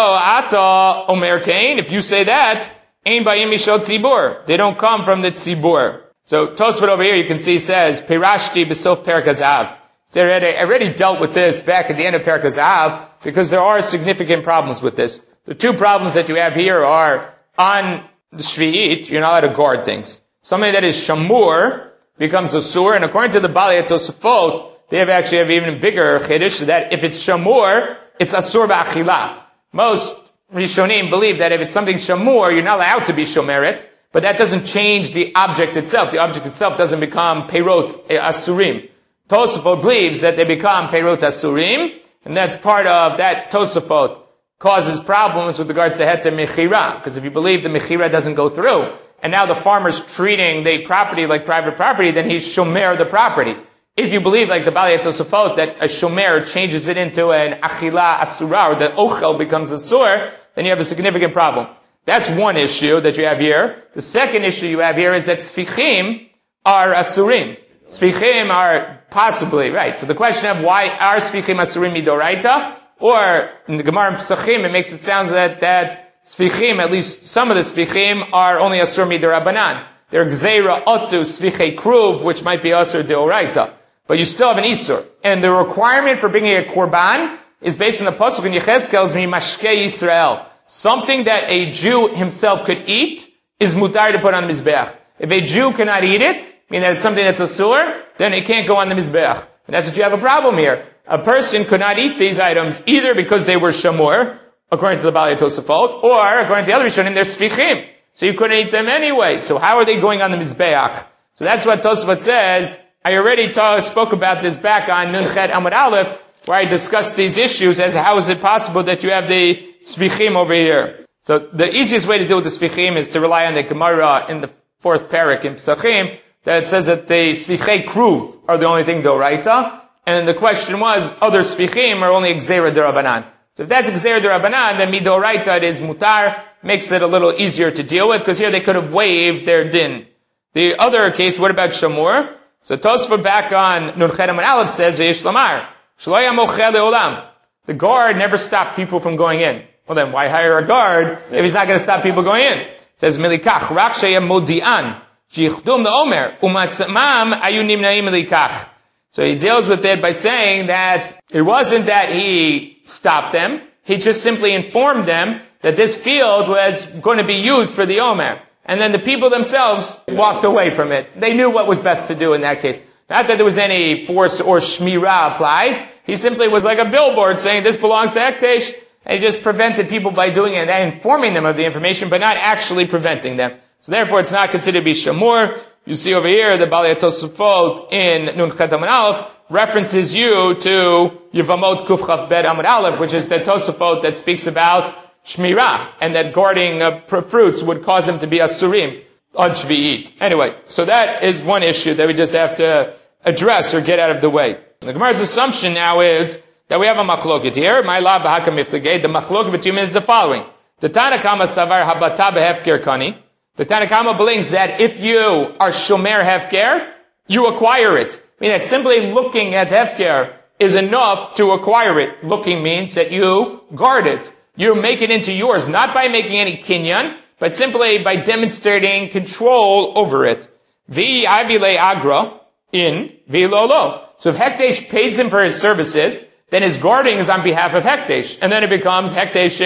Ata Omer Kain, if you say that, Ein Bayim Mishal Tzibur. They don't come from the Tzibur. So Tosfot over here you can see says, Pirashti B'sof Perek HaZahav. I already dealt with this back at the end of Perek HaZahav, because there are significant problems with this. The two problems that you have here are, on the Shvi'it, you're not allowed to guard things. Something that is Shamur becomes a Sur, and according to the Balei Tosfot, they actually have even bigger chiddush that if it's Shamur, it's Asur Ba'achila. Most Rishonim believe that if it's something Shamur, you're not allowed to be Shomeret, but that doesn't change the object itself. The object itself doesn't become Peirot Asurim. Tosafot believes that they become Peirot Asurim, and that's part of that Tosafot causes problems with regards to Heter Mechira, because if you believe the Mechira doesn't go through, and now the farmer's treating the property like private property, then he's Shomer the property. If you believe, like the Balei Tosafot, that a Shomer changes it into an Achila Asura, or the Ochel becomes a Sur, then you have a significant problem. That's one issue that you have here. The second issue you have here is that Sfichim are Asurim. Sfichim are possibly, right. So the question of why are Sfichim Asurim Midoraita? Or, in the Gemara Pesachim, it makes it sound that Sfichim, at least some of the Sfichim, are only Asur Midorabanan. They're Gzeira Otu Sfichei Kruv, which might be Asur Deoraita. But you still have an Isur. And the requirement for bringing a Korban is based on the Pasuk in Yechezkel's Mimashkei Yisrael. Something that a Jew himself could eat is mutar to put on the Mizbeach. If a Jew cannot eat it, meaning that it's something that's Asur, then it can't go on the Mizbeach. And that's what you have a problem here. A person could not eat these items either because they were Shamur, according to the Balei Tosafot, or according to the other Rishonim, they're Sfichim. So you couldn't eat them anyway. So how are they going on the Mizbeach? So that's what Tosafot says. I already spoke about this back on Nunchet Amud Aleph, where I discussed these issues as how is it possible that you have the Sfichim over here. So the easiest way to deal with the Sfichim is to rely on the Gemara in the fourth parak in Pesachim, that it says that the Sfichei Kruv are the only thing d'oraita, and the question was, other Sfichim are only Gzeira d'Rabanan. So if that's Gzeira d'Rabanan, then midoraita it is mutar, makes it a little easier to deal with, because here they could have waived their din. The other case, what about Shamur? So Tosfot back on Nunchet Amud Aleph says, V'yesh lamar, shlo haya mochel le'olam. The guard never stopped people from going in. Well then, why hire a guard if he's not going to stop people going in? It says, Milikach, rak sheyem modi'an, sheyichdum le'omer, u'matzamam ayu nimnaim milikach. So he deals with it by saying that it wasn't that he stopped them, he just simply informed them that this field was going to be used for the Omer. And then the people themselves walked away from it. They knew what was best to do in that case. Not that there was any force or shmirah applied. He simply was like a billboard saying this belongs to Hekdesh, and he just prevented people by doing it and informing them of the information, but not actually preventing them. So therefore it's not considered to be shamur. You see over here, the Balei Tosafot in Nunchet Amud Aleph references you to Yevamot Kuf Chaf Bet Amud Aleph, which is the Tosafot that speaks about Shmirah, and that guarding fruits would cause them to be Asurim on Shvi'it. Anyway, so that is one issue that we just have to address or get out of the way. The Gemara's assumption now is that we have a machloket here. My la b'hakam ifleged. The machloket between is the following. The Tanna Kama savar habata behefker kani. The Tanna Kama believes that if you are shomer hefker, you acquire it. I mean that simply looking at hefker is enough to acquire it. Looking means that you guard it. You make it into yours, not by making any kinyan, but simply by demonstrating control over it. Vi avile agra in vi lolo. So if Hekdesh pays him for his services, then his guarding is on behalf of Hekdesh. And then it becomes Hekdesh's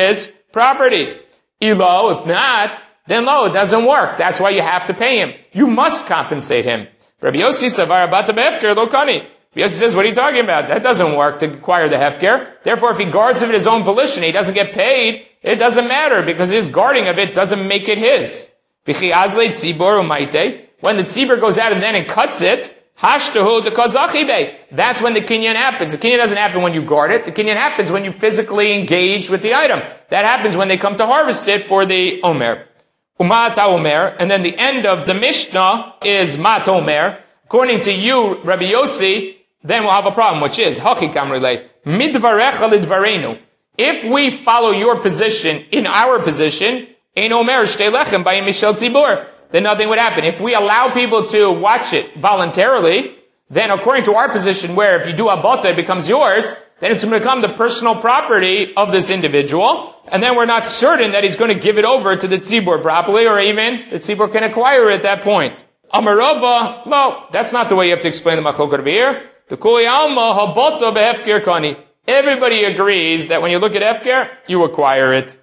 property. Ilo, if not, then lo, it doesn't work. That's why you have to pay him. You must compensate him. Rabbi Yossi savar bata behefker lo kani. Rabbi Yossi says, what are you talking about? That doesn't work to acquire the hefker. Therefore, if he guards of it his own volition, he doesn't get paid, it doesn't matter because his guarding of it doesn't make it his. When the tzibur goes out and then and cuts it, that's when the kinyan happens. The kinyan doesn't happen when you guard it. The kinyan happens when you physically engage with the item. That happens when they come to harvest it for the omer. Umata omer, and then the end of the Mishnah is mat omer. According to you, Rabbi Yossi, then we'll have a problem, which is haki kamrele midvarecha lidvarenu. If we follow your position in our position, ein omer shtei lechem by mishel tzibur, then nothing would happen. If we allow people to watch it voluntarily, then according to our position, where if you do abota, it becomes yours, then it's going to become the personal property of this individual, and then we're not certain that he's going to give it over to the tzibur properly, or even the tzibur can acquire it at that point. Amarova, no, that's not the way you have to explain the machlokah here. The kuli alma habota behefker kani. Everybody agrees that when you look at hefker, you acquire it.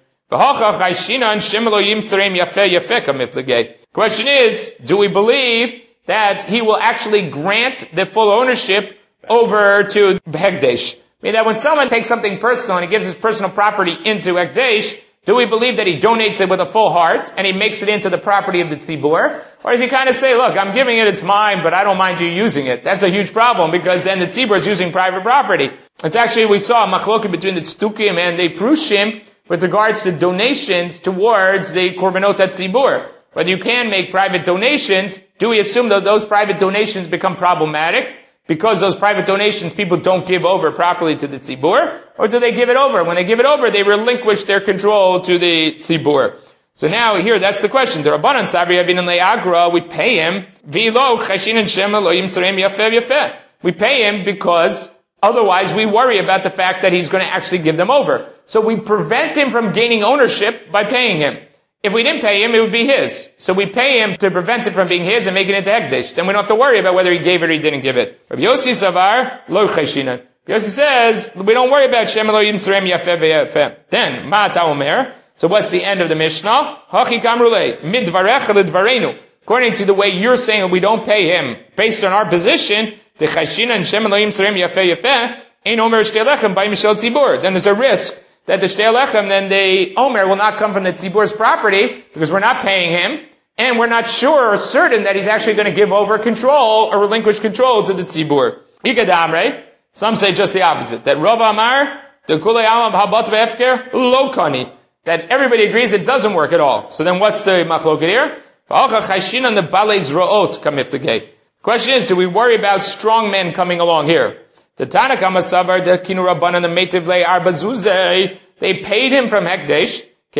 Question is, do we believe that he will actually grant the full ownership over to Hekdesh? I mean that when someone takes something personal and he gives his personal property into Hekdesh, do we believe that he donates it with a full heart and he makes it into the property of the tzibur? Or does he kind of say, look, I'm giving it, it's mine, but I don't mind you using it? That's a huge problem because then the tzibur is using private property. It's actually, we saw a machloket between the Tzdukim and the Prushim with regards to donations towards the Korbanot HaTzibur. Whether you can make private donations, do we assume that those private donations become problematic because those private donations people don't give over properly to the tzibur? Or do they give it over? When they give it over, they relinquish their control to the tzibur. So now here, that's the question. The Rabbanan Sabri Abin and Le'agra, we pay him, V'lo chashin and shema lo yimtzarem yafeh yafeh. We pay him because otherwise we worry about the fact that he's going to actually give them over. So we prevent him from gaining ownership by paying him. If we didn't pay him, it would be his. So we pay him to prevent it from being his and make it into Hekdesh. Then we don't have to worry about whether he gave it or he didn't give it. Rabbi Yossi Savar, lo cheshinan. Rabbi Yossi says, we don't worry about Shem lo yimtzarem yafeh v'yafeh. Then, ma'ata omer. So what's the end of the Mishnah? Haki kamrulei, midvarecha lidvarenu. According to the way you're saying we don't pay him, based on our position, the cheshinan Shem lo yimtzarem yafeh yafeh, ein omer shtei lechem by mishel tzibur. Then there's a risk that the shtei lechem, then the omer will not come from the tzibur's property because we're not paying him, and we're not sure or certain that he's actually going to give over control or relinquish control to the tzibur. Ikadamre, some say just the opposite, that Rav Amar, the kulei alam habat ve'efker, lo kani, that everybody agrees it doesn't work at all. So then what's the machloket here? The question is, do we worry about strong men coming along here? The Tanakh Masabar, the Kinu Rabbanan, the Meitiv Le Arba Zuzei, they paid him from Hekdesh,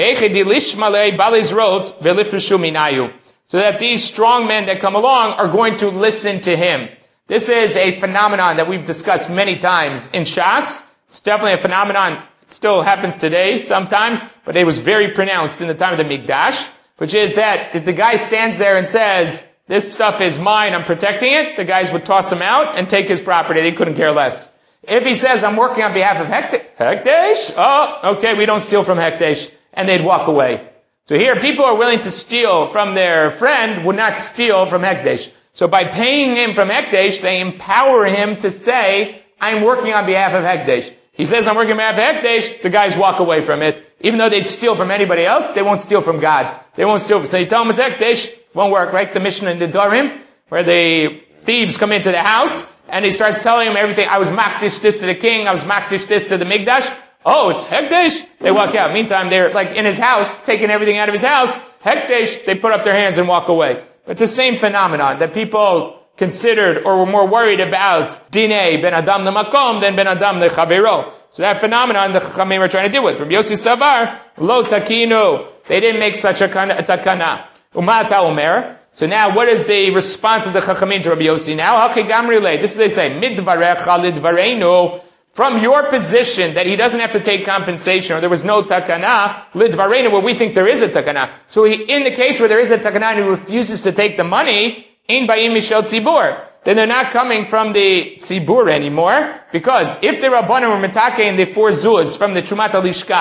so that these strong men that come along are going to listen to him. This is a phenomenon that we've discussed many times in Shas. It's definitely a phenomenon. It still happens today sometimes, but it was very pronounced in the time of the Mikdash, which is that if the guy stands there and says, this stuff is mine, I'm protecting it, the guys would toss him out and take his property. They couldn't care less. If he says, I'm working on behalf of Hekdesh, oh, okay, we don't steal from Hekdesh, and they'd walk away. So here, people are willing to steal from their friend, would not steal from Hekdesh. So by paying him from Hekdesh, they empower him to say, I'm working on behalf of Hekdesh. He says, I'm working on behalf of Hekdesh, the guys walk away from it. Even though they'd steal from anybody else, they won't steal from God. They won't steal. So you tell them it's Hekdesh, won't work, right? The Mishnah in the Dorim, where the thieves come into the house, and he starts telling him everything. I was makdish this to the king, I was makdish this to the Mikdash. Oh, it's Hekdesh? They walk out. Meantime, they're like in his house, taking everything out of his house. Hekdesh, they put up their hands and walk away. But it's the same phenomenon that people considered or were more worried about Dinei ben Adam lemakom than ben Adam lechavero. So that phenomenon the Chachamim are trying to deal with. Rabbi Yossi Savar, lo takinu. They didn't make such a takana. Umata omer. So now what is the response of the Chachamim to Rabbi Yossi now? Hachi gamri le. This is what they say. Midvarecha lidvareinu. From your position that he doesn't have to take compensation or there was no takana, lidvareinu, where we think there is a takana. So in the case where there is a takana and he refuses to take the money, ein ba'im mishel tzibur, then they're not coming from the tzibur anymore, because if the Rabbanan were metake in the 4 zuz from the Trumat HaLishka,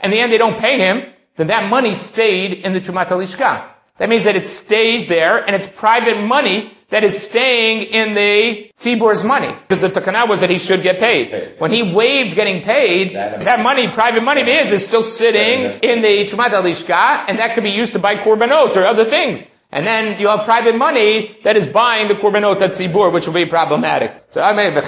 and in the end they don't pay him, then that money stayed in the Trumat HaLishka. That means that it stays there, and it's private money that is staying in the Tzibor's money. Because the takana was that he should get paid. When he waived getting paid, that money, private money of his, is still sitting in the Trumat HaLishka, and that could be used to buy korbanot or other things. And then you have private money that is buying the korbanot at Tzibor, which will be problematic. So,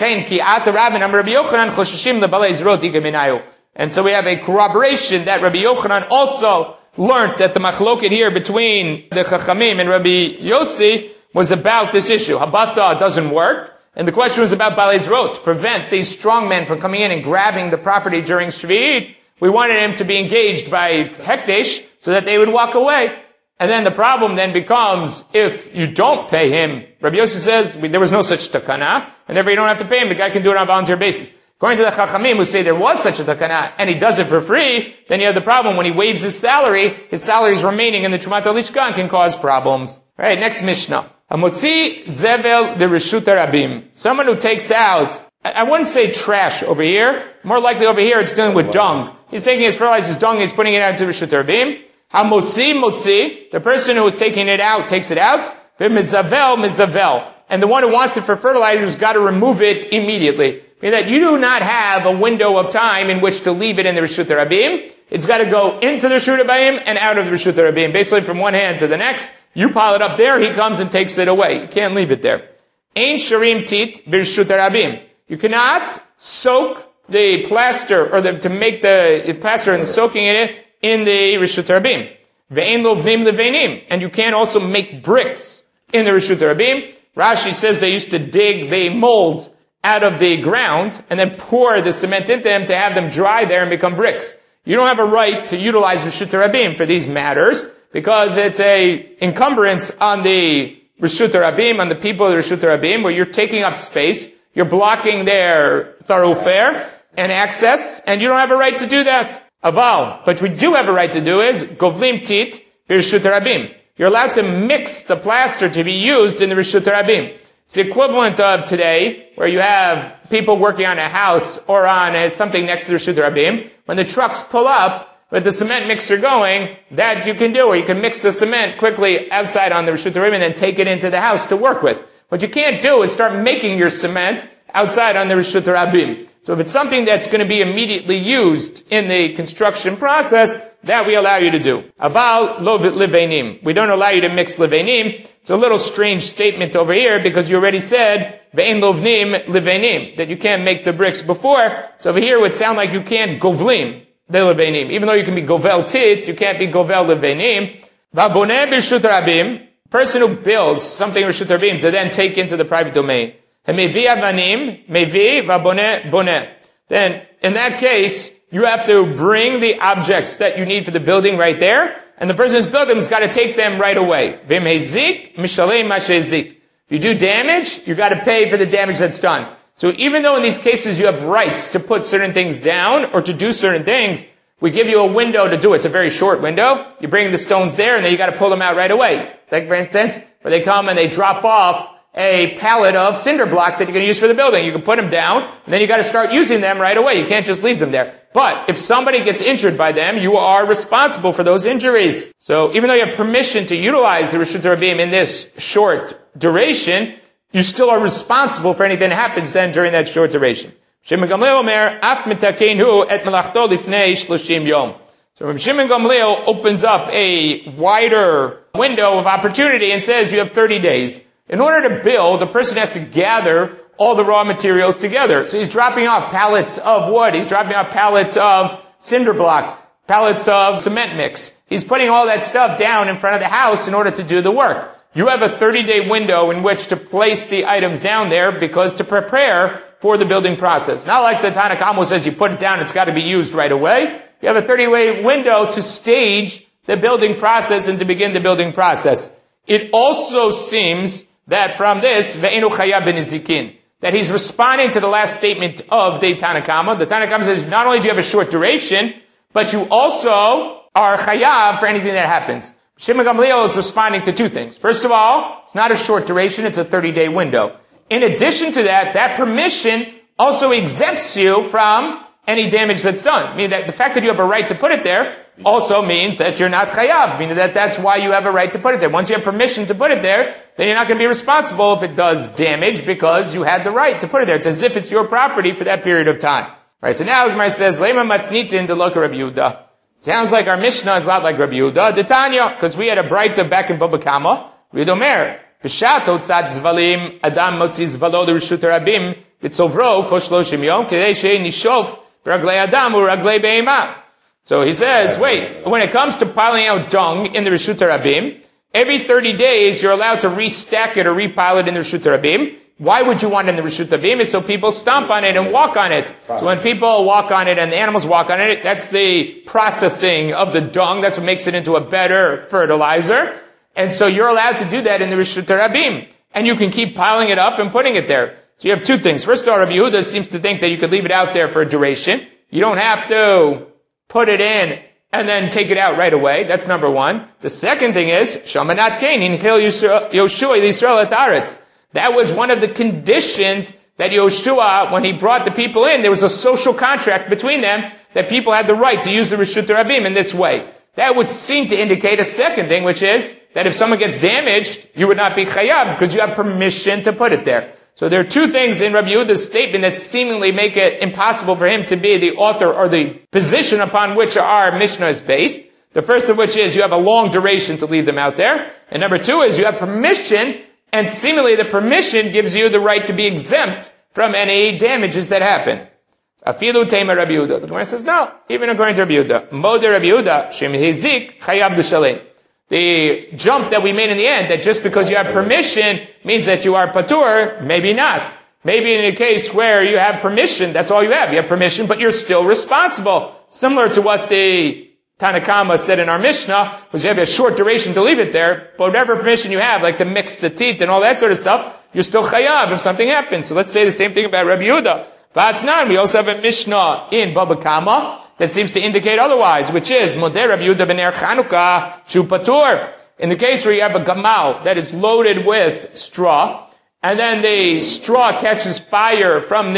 and so we have a corroboration that Rabbi Yochanan also learned that the machloket here between the Chachamim and Rabbi Yossi was about this issue. Habata doesn't work. And the question was about Balei Zrot, to prevent these strong men from coming in and grabbing the property during Shvi'it. We wanted him to be engaged by Hekdesh so that they would walk away. And then the problem then becomes, if you don't pay him, Rabbi Yossi says there was no such takana, and therefore you don't have to pay him, the guy can do it on a volunteer basis. According to the Chachamim who say there was such a takana, and he does it for free, then you have the problem when he waives his salary is remaining in the Trumat HaLishka and can cause problems. Alright, next Mishnah. Hamotzi zevel the Reshut Rabim. Someone who takes out, I wouldn't say trash over here, more likely over here it's dealing with dung. He's taking his fertilized dung, he's putting it out to Reshut Rabim. Hamotzi, the person who is taking it out, takes it out. Mizavel. And the one who wants it for fertilizer has got to remove it immediately. Meaning that you do not have a window of time in which to leave it in the Reshut Rabim. It's got to go into the Reshut Rabim and out of the Reshut Rabim. Basically from one hand to the next. You pile it up there, he comes and takes it away. You can't leave it there. Ein sharim tit b'Reshut Rabim. You cannot soak the plaster, or to make the plaster and soaking it in the Reshut Rabim. Ve'en lovnim leveinim. And you can't also make bricks in the Reshut Rabim. Rashi says they used to dig the molds out of the ground and then pour the cement into them to have them dry there and become bricks. You don't have a right to utilize Reshut Rabim for these matters because it's a encumbrance on the Reshut Rabim, on the people of the Reshut Rabim, where you're taking up space, you're blocking their thoroughfare and access, and you don't have a right to do that. Aval, but we do have a right to do is govlim tit b'Reshut Rabim. You're allowed to mix the plaster to be used in the Reshut Rabim. It's the equivalent of today, where you have people working on a house or on something next to the Reshut Rabim. When the trucks pull up with the cement mixer going, that you can do, or you can mix the cement quickly outside on the Reshut Rabim and then take it into the house to work with. What you can't do is start making your cement outside on the Reshut Rabim. So if it's something that's going to be immediately used in the construction process, that we allow you to do. Aval lo leveinim. We don't allow you to mix leveinim. It's a little strange statement over here because you already said ve'en lovnim leveinim, that you can't make the bricks before. So over here it would sound like you can't govlim the leveinim. Even though you can be govel tit, you can't be govel leveinim. Va'boneh b'Reshut Rabim. Person who builds something in Reshut Rabim to then take into the private domain. Mevi avanim, mevi va'boneh boneh. Then in that case, you have to bring the objects that you need for the building right there, and the person who's building has got to take them right away. V'im hezik, mishalei mashezik. If you do damage, you got to pay for the damage that's done. So even though in these cases you have rights to put certain things down or to do certain things, we give you a window to do it. It's a very short window. You bring the stones there, and then you got to pull them out right away. Like for instance, where they come and they drop off a pallet of cinder block that you're going to use for the building. You can put them down, and then you got to start using them right away. You can't just leave them there. But if somebody gets injured by them, you are responsible for those injuries. So even though you have permission to utilize the Reshut Rabim in this short duration, you still are responsible for anything that happens then during that short duration. Shimon Gamliel Omer, af mitakeinu et melachto lifnei 30 yom. So Rabbi Shimon Gamliel opens up a wider window of opportunity and says you have 30 days. In order to build, the person has to gather all the raw materials together. So he's dropping off pallets of wood. He's dropping off pallets of cinder block, pallets of cement mix. He's putting all that stuff down in front of the house in order to do the work. You have a 30-day window in which to place the items down there because to prepare for the building process. Not like the Tanna Kamma says you put it down, it's got to be used right away. You have a 30-day window to stage the building process and to begin the building process. It also seems that from this, ve'enu chayav b'nizikin, that he's responding to the last statement of the Tanna Kamma. The Tanna Kamma says, not only do you have a short duration, but you also are chayav for anything that happens. Shimon Gamliel is responding to two things. First of all, it's not a short duration, it's a 30-day window. In addition to that, that permission also exempts you from any damage that's done. Meaning that the fact that you have a right to put it there also means that you're not chayav, meaning that that's why you have a right to put it there. Once you have permission to put it there, then you're not going to be responsible if it does damage because you had the right to put it there. It's as if it's your property for that period of time. Right, so now Gemara says, Lema matnitin de loka Rabbi Yehuda. Sounds like our Mishnah is a lot like Rabbi Yehuda. Detanya, because we had a Braita back in Baba Kama. Rabbi Omer, B'shato tzad zvalim, Adam motzi zvalo l'reshut rabim, v'tzovro kol shloshim yom, kedei she'ei nishof b'raglei Adam u'raglei be'ema. So he says, wait, when it comes to piling out dung in the Reshut Rabim, every 30 days you're allowed to restack it or repile it in the Reshut Rabim. Why would you want it in the Reshut Rabim? Is so people stomp on it and walk on it. So when people walk on it and the animals walk on it, that's the processing of the dung. That's what makes it into a better fertilizer. And so you're allowed to do that in the Reshut Rabim. And you can keep piling it up and putting it there. So you have two things. First of all, Rabbi Yehuda seems to think that you could leave it out there for a duration. You don't have to put it in and then take it out right away. That's number one. The second thing is, Shamanat Kain, Inchil Yoshua Yisrael Ataretz. That was one of the conditions that Yoshua, when he brought the people in, there was a social contract between them that people had the right to use the Reshut Rabim in this way. That would seem to indicate a second thing, which is that if someone gets damaged, you would not be chayav because you have permission to put it there. So there are two things in Rabbi Yehuda's statement that seemingly make it impossible for him to be the author or the position upon which our Mishnah is based. The first of which is you have a long duration to leave them out there. And number two is you have permission, and seemingly the permission gives you the right to be exempt from any damages that happen. Afilu tema Rabbi Yehuda. The Gemara says, no, even according to Rabbi Yehuda. Mode Rabbi Yehuda, Shem Hizik, Chayav D'Shalem. The jump that we made in the end, that just because you have permission means that you are patur, maybe not. Maybe in a case where you have permission, that's all you have. You have permission, but you're still responsible. Similar to what the Tanakama said in our Mishnah, which you have a short duration to leave it there, but whatever permission you have, like to mix the teeth and all that sort of stuff, you're still chayav if something happens. So let's say the same thing about Rabbi Yehuda. V'atznan, we also have a Mishnah in Baba Kama that seems to indicate otherwise, which is Modeh Rabbi Yehuda b'ner Chanukah shu patur. In the case where you have a gamal that is loaded with straw, and then the straw catches fire from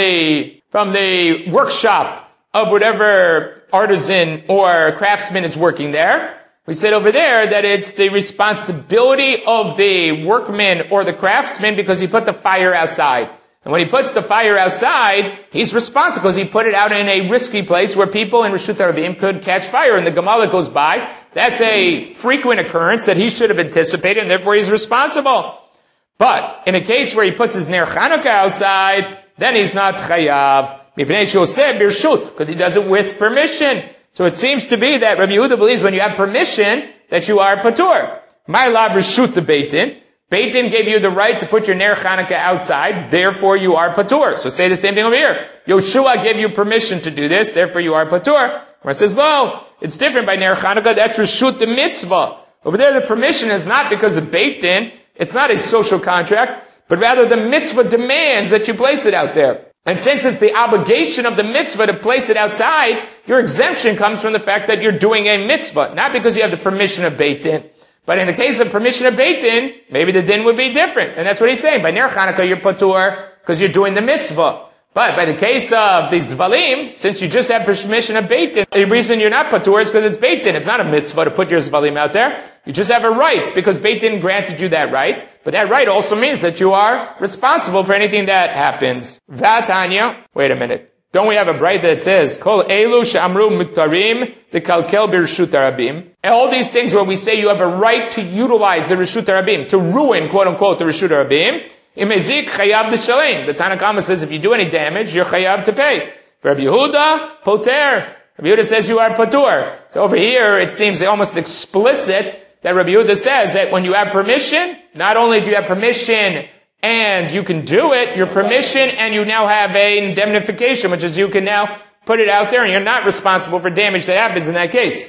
the workshop of whatever artisan or craftsman is working there. We said over there that it's the responsibility of the workman or the craftsman because he put the fire outside. And when he puts the fire outside, he's responsible because he put it out in a risky place where people in Reshut Rabim could catch fire. And the gamal that goes by, that's a frequent occurrence that he should have anticipated, and therefore he's responsible. But in a case where he puts his Ner Chanukah outside, then he's not chayav. Because he does it with permission. So it seems to be that Rabbi Yehuda believes when you have permission that you are patur. My lav reshut the Beit Din. Beit Din gave you the right to put your Ner Chanukah outside, therefore you are patur. So say the same thing over here. Yoshua gave you permission to do this, therefore you are patur. Where it says, no, it's different by Ner Chanukah, that's reshut the mitzvah. Over there the permission is not because of Beit Din, it's not a social contract, but rather the mitzvah demands that you place it out there. And since it's the obligation of the mitzvah to place it outside, your exemption comes from the fact that you're doing a mitzvah, not because you have the permission of Beit Din. But in the case of permission of Beit Din, maybe the din would be different. And that's what he's saying. By Ner Chanukah, you're patur because you're doing the mitzvah. But by the case of the Zvalim, since you just have permission of Beit Din, the reason you're not patur is because it's Beit Din. It's not a mitzvah to put your Zvalim out there. You just have a right because Beit Din granted you that right. But that right also means that you are responsible for anything that happens. Vatanya, wait a minute. Don't we have a braita that says, Kol elu she'amru mutarim v'kalkel b'reshut harabim? All these things where we say you have a right to utilize the Reshut Harabim, to ruin, quote unquote, the Reshut Harabim, imezik chayav d'shalem. The Tanakama says if you do any damage, you're chayav to pay. Rabbi Yehuda, poter. Rabbi Yehuda says you are patur. So over here, it seems almost explicit that Rabbi Yehuda says that when you have permission, not only do you have permission and you can do it, your permission, and you now have an indemnification, which is you can now put it out there and you're not responsible for damage that happens in that case.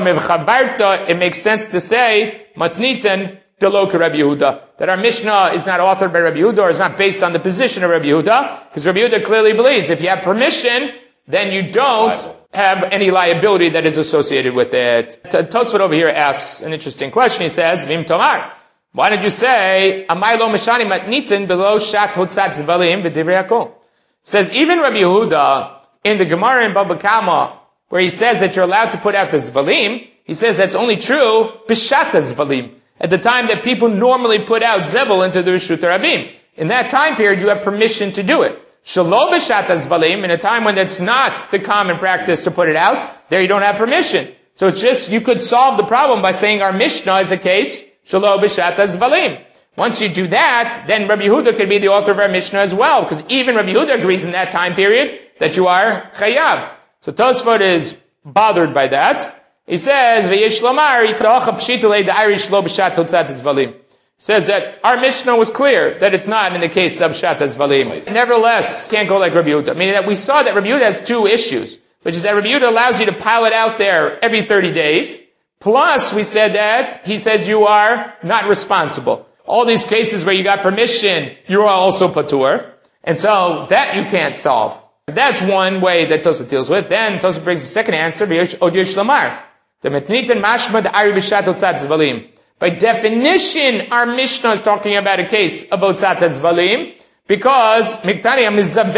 It makes sense to say, matnitan delo Rabbi Yehuda, that our Mishnah is not authored by Rabbi Yehuda or is not based on the position of Rabbi Yehuda, because Rabbi Yehuda clearly believes if you have permission, then you don't have any liability that is associated with it. Tosfot over here asks an interesting question. He says, Vim Tomar, why did you say, Amai lo mishani matnitan below shat hotzat zvalim v'divrei hakol? Says, even Rabbi Yehuda, in the Gemara in Baba Kama, where he says that you're allowed to put out the zvalim, he says that's only true b'shata zvalim, at the time that people normally put out zevel into the Reshut Rabim. In that time period, you have permission to do it. Shelo b'shata zvalim, in a time when it's not the common practice to put it out, there you don't have permission. So it's just, you could solve the problem by saying our Mishnah is a case, shelo b'shata zvalim. Once you do that, then Rabbi Yehuda could be the author of our Mishnah as well, because even Rabbi Yehuda agrees in that time period that you are chayav. So Tosfot is bothered by that. He says, "V'yesh lomar yikrocha pshitulei da'irish lo b'shat totzat zvalim." Says that our Mishnah was clear that it's not in the case of shat zvalim. Nevertheless, can't go like Rabbi Yehuda. Meaning that we saw that Rabbi Yehuda has two issues, which is that Rabbi Yehuda allows you to pile it out there every 30 days. Plus, we said that he says you are not responsible. All these cases where you got permission, you are also patur. And so that you can't solve. That's one way that Tosfot deals with. Then Tosfot brings the second answer, by definition, our Mishnah is talking about a case of otzat zvalim, because miktani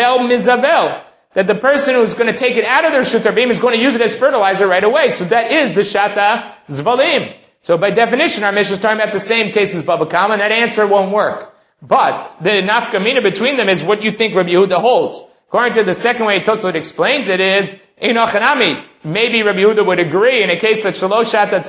mizavel, that the person who's going to take it out of their Reshut Rabim is going to use it as fertilizer right away. So that is the shata zvalim. So by definition, our Mishnah is talking about the same case as Baba Kama, and that answer won't work. But the nafkamina between them is what you think Rabbi Yehuda holds. According to the second way Tosfot explains it is, Einochanami. Maybe Rabbi Yehuda would agree in a case that shalosh shata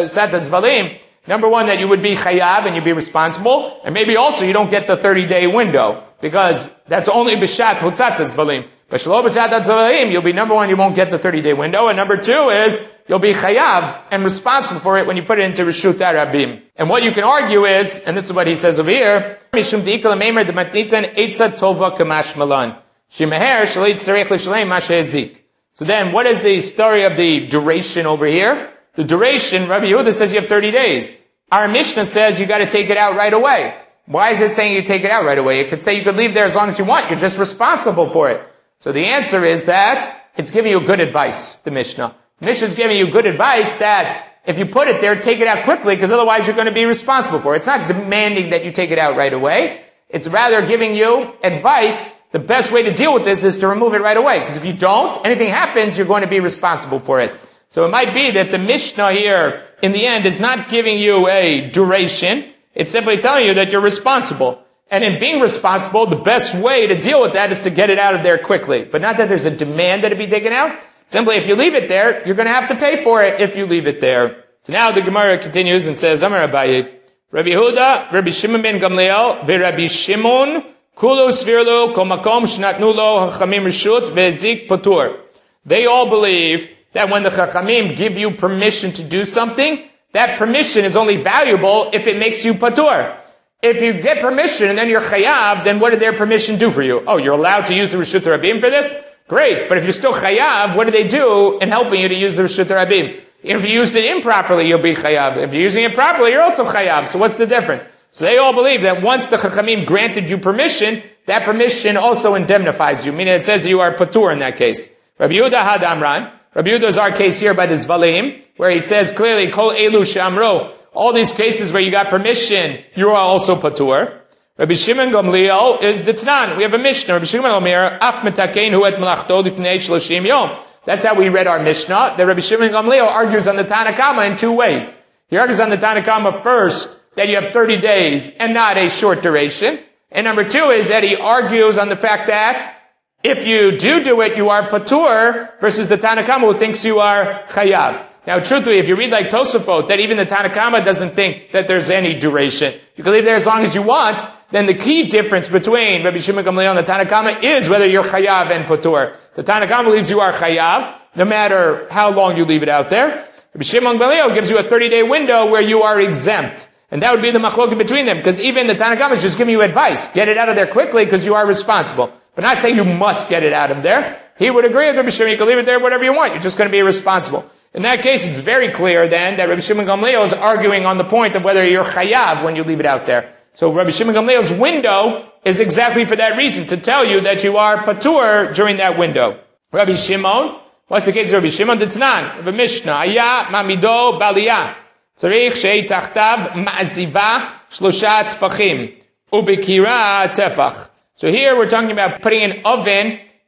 zvalim, number one, that you would be chayav and you'd be responsible, and maybe also you don't get the 30-day window, because that's only b'shat hotzat zvalim. But shalo b'shat zvalim, you'll be, number one, you won't get the 30-day window, and number two is, you'll be chayav and responsible for it when you put it into Reshut Rabim. And what you can argue is, and this is what he says over here, Mishum de'ikal meimer dematnitan etza tova kamash malan. Shimeher shalit tzarech l'shalem mashezik. So then, what is the story of the duration over here? The duration, Rabbi Yehuda says you have 30 days. Our Mishnah says you got to take it out right away. Why is it saying you take it out right away? It could say you could leave there as long as you want. You're just responsible for it. So the answer is that it's giving you good advice, the Mishnah. The Mishnah is giving you good advice that if you put it there, take it out quickly, because otherwise you're going to be responsible for it. It's not demanding that you take it out right away. It's rather giving you advice. The best way to deal with this is to remove it right away, because if you don't, anything happens, you're going to be responsible for it. So it might be that the Mishnah here, in the end, is not giving you a duration. It's simply telling you that you're responsible. And in being responsible, the best way to deal with that is to get it out of there quickly. But not that there's a demand that it be taken out. Simply, if you leave it there, you're going to have to pay for it if you leave it there. So now the Gemara continues and says, Amar Abaye, Rabbi Yehuda, Rabbi Shimon ben Gamliel, Rabbi Shimon, Kulo Svirlo, Komakom Shnatnulo, Hachamim Reshut, Vezik Patur. They all believe that when the Chachamim give you permission to do something, that permission is only valuable if it makes you patur. If you get permission and then you're chayav, then what did their permission do for you? Oh, you're allowed to use the Reshut Rabim for this? Great. But if you're still chayav, what do they do in helping you to use the Reshut Rabim? If you used it improperly, you'll be chayav. If you're using it properly, you're also chayav. So what's the difference? So they all believe that once the Chachamim granted you permission, that permission also indemnifies you, meaning it says you are patur in that case. Rabbi Yehuda had Amran. Rabbi Yehuda is our case here by the Zvalim, where he says clearly, Kol Elu Shamro, all these cases where you got permission, you are also patur. Rabbi Shimon Gamliel is the Tanan. We have a Mishnah. Rabbi Shimon Gamliel, Af metakein et melachto lifnei 30 yom. That's how we read our Mishnah. That Rabbi Shimon Gamliel argues on the Tanna Kama in two ways. He argues on the Tanna Kama first, that you have 30 days and not a short duration. And number two is that he argues on the fact that if you do it, you are patur, versus the Tanna Kama who thinks you are chayav. Now, truthfully, if you read like Tosafot, that even the Tanna Kama doesn't think that there's any duration. You can leave there as long as you want, then the key difference between Rabbi Shimon Gamliel and the Tanna Kama is whether you're chayav and patur. The Tanna Kama believes you are chayav, no matter how long you leave it out there. Rabbi Shimon Gamliel gives you a 30-day window where you are exempt. And that would be the machloket between them, because even the Tanna Kama is just giving you advice. Get it out of there quickly because you are responsible. But not saying you must get it out of there. He would agree with Rabbi Shimon, you can leave it there whatever you want. You're just going to be responsible. In that case, it's very clear then that Rabbi Shimon Gamliel is arguing on the point of whether you're chayav when you leave it out there. So Rabbi Shimon Gamliel's window is exactly for that reason, to tell you that you are patur during that window. Rabbi Shimon, what's the case of Rabbi Shimon? The Tanan, Rabbi Mishnah, Aya mamido baliyah. Tzarich shei tachtav ma'aziva shlosha tfachim ubekira tefach. So here we're talking about putting an oven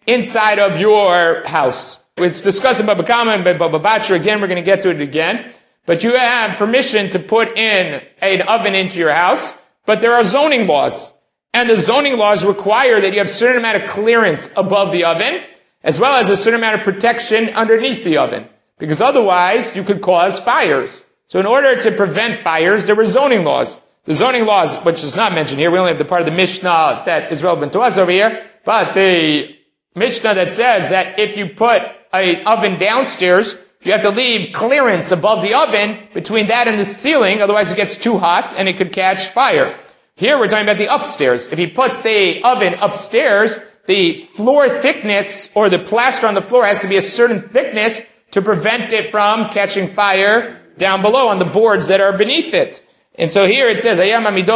inside of your house. It's discussed in Baba Kama and Baba Batra. Again, we're going to get to it again. But you have permission to put in an oven into your house, but there are zoning laws. And the zoning laws require that you have a certain amount of clearance above the oven, as well as a certain amount of protection underneath the oven. Because otherwise, you could cause fires. So in order to prevent fires, there were zoning laws. The zoning laws, which is not mentioned here, we only have the part of the Mishnah that is relevant to us over here, but the Mishnah that says that if you put an oven downstairs, you have to leave clearance above the oven between that and the ceiling, otherwise it gets too hot and it could catch fire. Here we're talking about the upstairs. If he puts the oven upstairs, the floor thickness or the plaster on the floor has to be a certain thickness to prevent it from catching fire down below on the boards that are beneath it. And so here it says,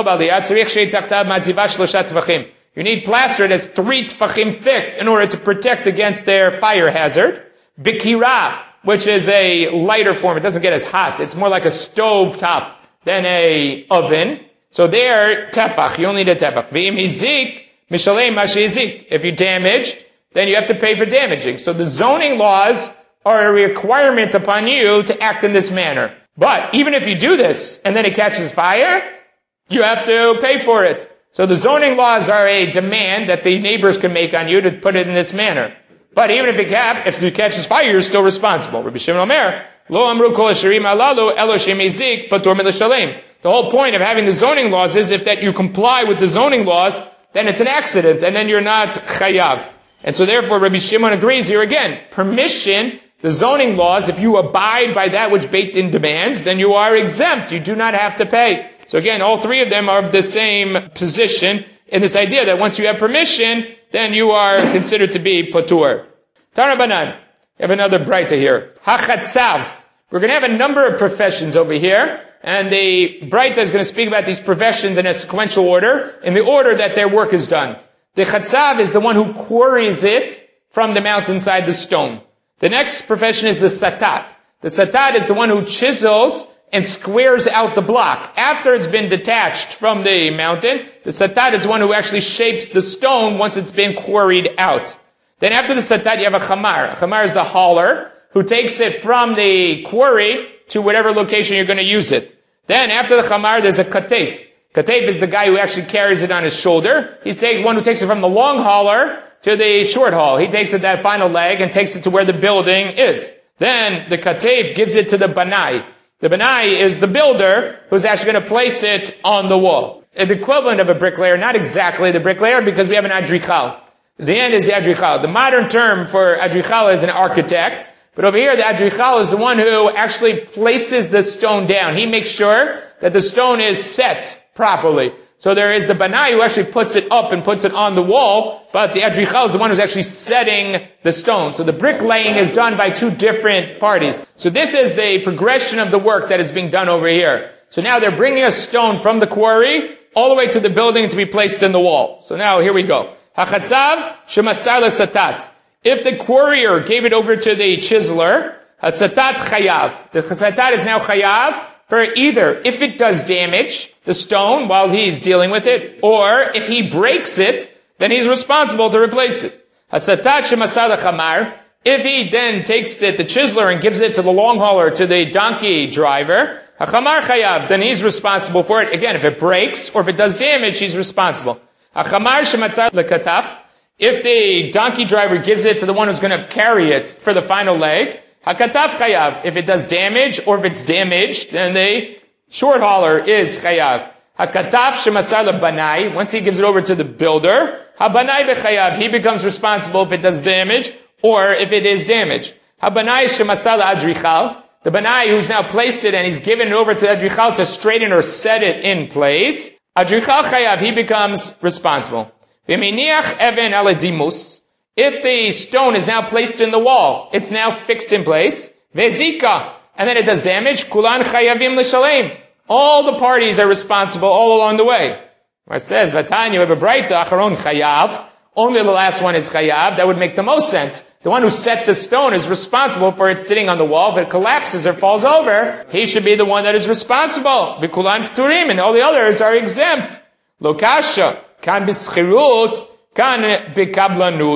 you need plaster that's 3 tfachim thick in order to protect against their fire hazard. Bikira, which is a lighter form. It doesn't get as hot. It's more like a stove top than a oven. So there, tefach. You only need a tefach. V'im hizik, mishalem mashi hizik. If you damaged, then you have to pay for damaging. So the zoning laws are a requirement upon you to act in this manner. But even if you do this and then it catches fire, you have to pay for it. So the zoning laws are a demand that the neighbors can make on you to put it in this manner. But even if it catches fire, you're still responsible. Rabbi Shimon Omer, lo amru kol hashirim halalu elo shemizik patur milashalem. The whole point of having the zoning laws is if that you comply with the zoning laws, then it's an accident, and then you're not chayav. And so therefore, Rabbi Shimon agrees here again. Permission, the zoning laws, if you abide by that which Beit Din demands, then you are exempt. You do not have to pay. So again, all three of them are of the same position in this idea that once you have permission, then you are considered to be patur. Tarabanan. We have another braita here. Hachatzav. We're going to have a number of professions over here, and the braita is going to speak about these professions in a sequential order, in the order that their work is done. The chatzav is the one who quarries it from the mountainside, the stone. The next profession is the satat. The satat is the one who chisels and squares out the block. After it's been detached from the mountain, the satat is the one who actually shapes the stone once it's been quarried out. Then after the satat, you have a chamar. A chamar is the hauler, who takes it from the quarry to whatever location you're going to use it. Then after the chamar, there's a katef. Katef is the guy who actually carries it on his shoulder. He's the one who takes it from the long hauler to the short haul. He takes it that final leg and takes it to where the building is. Then the katef gives it to the banai. The banai is the builder who's actually going to place it on the wall. The equivalent of a bricklayer, not exactly the bricklayer, because we have an adrichal. The end is the adrichal. The modern term for adrichal is an architect, but over here the adrichal is the one who actually places the stone down. He makes sure that the stone is set properly. So there is the banai who actually puts it up and puts it on the wall, but the adrichal is the one who's actually setting the stone. So the bricklaying is done by two different parties. So this is the progression of the work that is being done over here. So now they're bringing a stone from the quarry all the way to the building to be placed in the wall. So now here we go. Hachatzav shemasar satat. If the quarrier gave it over to the chiseler, hasatat chayav. The satat is now chayav for either if it does damage the stone while he's dealing with it, or if he breaks it, then he's responsible to replace it. Hasatat shemasar chamar. If he then takes the chiseler and gives it to the long hauler, to the donkey driver, hachamar chayav, then he's responsible for it. Again, if it breaks or if it does damage, he's responsible. Hachamar shematzar lekataf. If the donkey driver gives it to the one who's going to carry it for the final leg, hakataf chayav. If it does damage or if it's damaged, then the short hauler is chayav. Hakataf shemasar lebanai. Once he gives it over to the builder, habanai bechayav. He becomes responsible if it does damage or if it is damaged. Habanai shemasar leadrichal. The banai who's now placed it and he's given it over to the adrichal to straighten or set it in place. Adrichal chayav, he becomes responsible. V'miniach even aledimus. If the stone is now placed in the wall, it's now fixed in place. Vezika, and then it does damage. Kulan chayavim l'shalem. All the parties are responsible all along the way. Where it says, Vatanya, you have a braita, acharon chayav. Only the last one is chayav. That would make the most sense. The one who set the stone is responsible for it sitting on the wall. If it collapses or falls over, he should be the one that is responsible. V'kulan p'turim, and all the others are exempt. Lokasha, kan b'schirut, kan b'kablanut.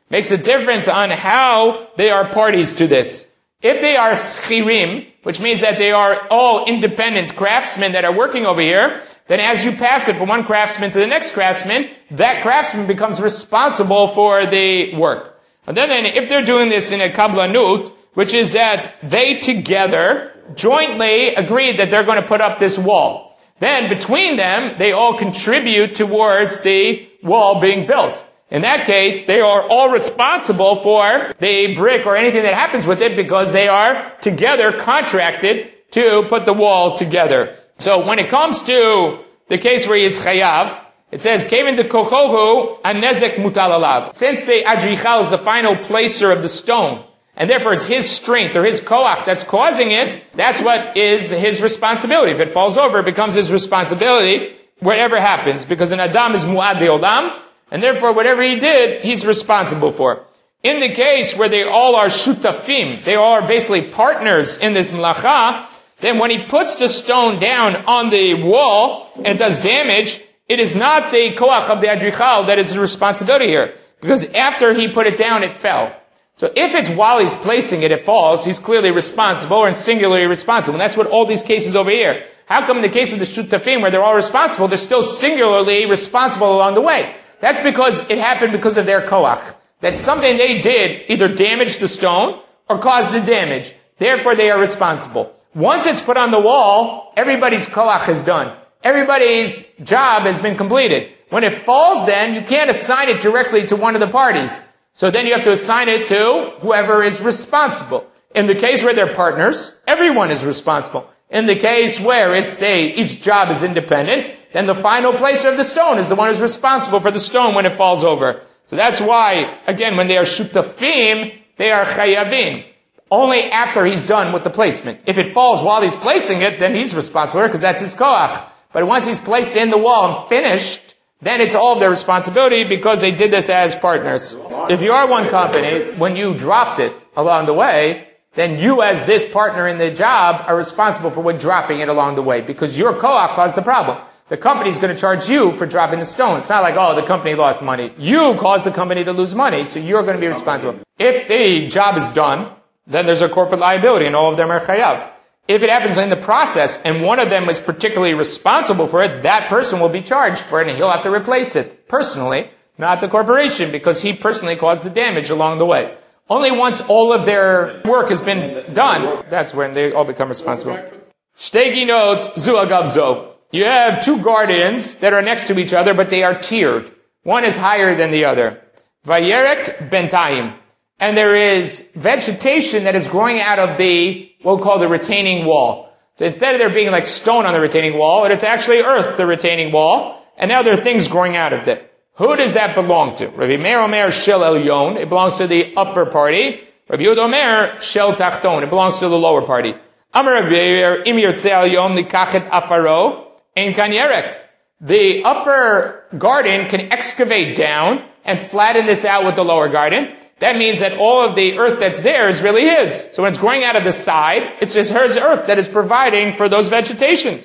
makes a difference on how they are parties to this. If they are schirim, which means that they are all independent craftsmen that are working over here, then as you pass it from one craftsman to the next craftsman, that craftsman becomes responsible for the work. And then if they're doing this in a kablanut, which is that they together jointly agreed that they're going to put up this wall, then between them, they all contribute towards the wall being built. In that case, they are all responsible for the brick or anything that happens with it because they are together contracted to put the wall together. So when it comes to the case where he is chayav, it says, came into kochohu anezek mutal alav. Since the adrichal is the final placer of the stone, and therefore it's his strength or his koach that's causing it, that's what is his responsibility. If it falls over, it becomes his responsibility, whatever happens, because an adam is mu'ad le'olam, and therefore whatever he did, he's responsible for. In the case where they all are shutafim, they all are basically partners in this melacha, then when he puts the stone down on the wall and does damage, it is not the koach of the adrichal that is the responsibility here. Because after he put it down, it fell. So if it's while he's placing it, it falls, he's clearly responsible or singularly responsible. And that's what all these cases over here. How come in the case of the shutafim where they're all responsible, they're still singularly responsible along the way? That's because it happened because of their koach. That something they did either damaged the stone or caused the damage. Therefore they are responsible. Once it's put on the wall, everybody's koach is done. Everybody's job has been completed. When it falls then, you can't assign it directly to one of the parties. So then you have to assign it to whoever is responsible. In the case where they're partners, everyone is responsible. In the case where each job is independent, then the final placer of the stone is the one who's responsible for the stone when it falls over. So that's why, again, when they are shutafim, they are chayavim. Only after he's done with the placement. If it falls while he's placing it, then he's responsible because that's his koach. But once he's placed in the wall and finished, then it's all of their responsibility because they did this as partners. If you are one company, when you dropped it along the way, then you as this partner in the job are responsible for dropping it along the way because your koach caused the problem. The company's going to charge you for dropping the stone. It's not like, oh, the company lost money. You caused the company to lose money, so you're going to be responsible. If the job is done, then there's a corporate liability and all of them are chayav. If it happens in the process and one of them is particularly responsible for it, that person will be charged for it and he'll have to replace it personally, not the corporation, because he personally caused the damage along the way. Only once all of their work has been done, that's when they all become responsible. Shtegi note zu agav zo. You have two gardens that are next to each other, but they are tiered. One is higher than the other. Vayerek bentayim. And there is vegetation that is growing out of what we'll call the retaining wall. So instead of there being like stone on the retaining wall, it's actually earth, the retaining wall, and now there are things growing out of it. Who does that belong to? Rabbi Meir Omer Shel Elyon, it belongs to the upper party. Rabbi Yehuda Omer Shel Tachton, it belongs to the lower party. Amar Rabbi Meir Im Yirtzeh Elyon Likachet Afaro Ein Kan Yerek. The upper garden can excavate down and flatten this out with the lower garden. That means that all of the earth that's there is really his. So when it's growing out of the side, it's just his earth that is providing for those vegetations.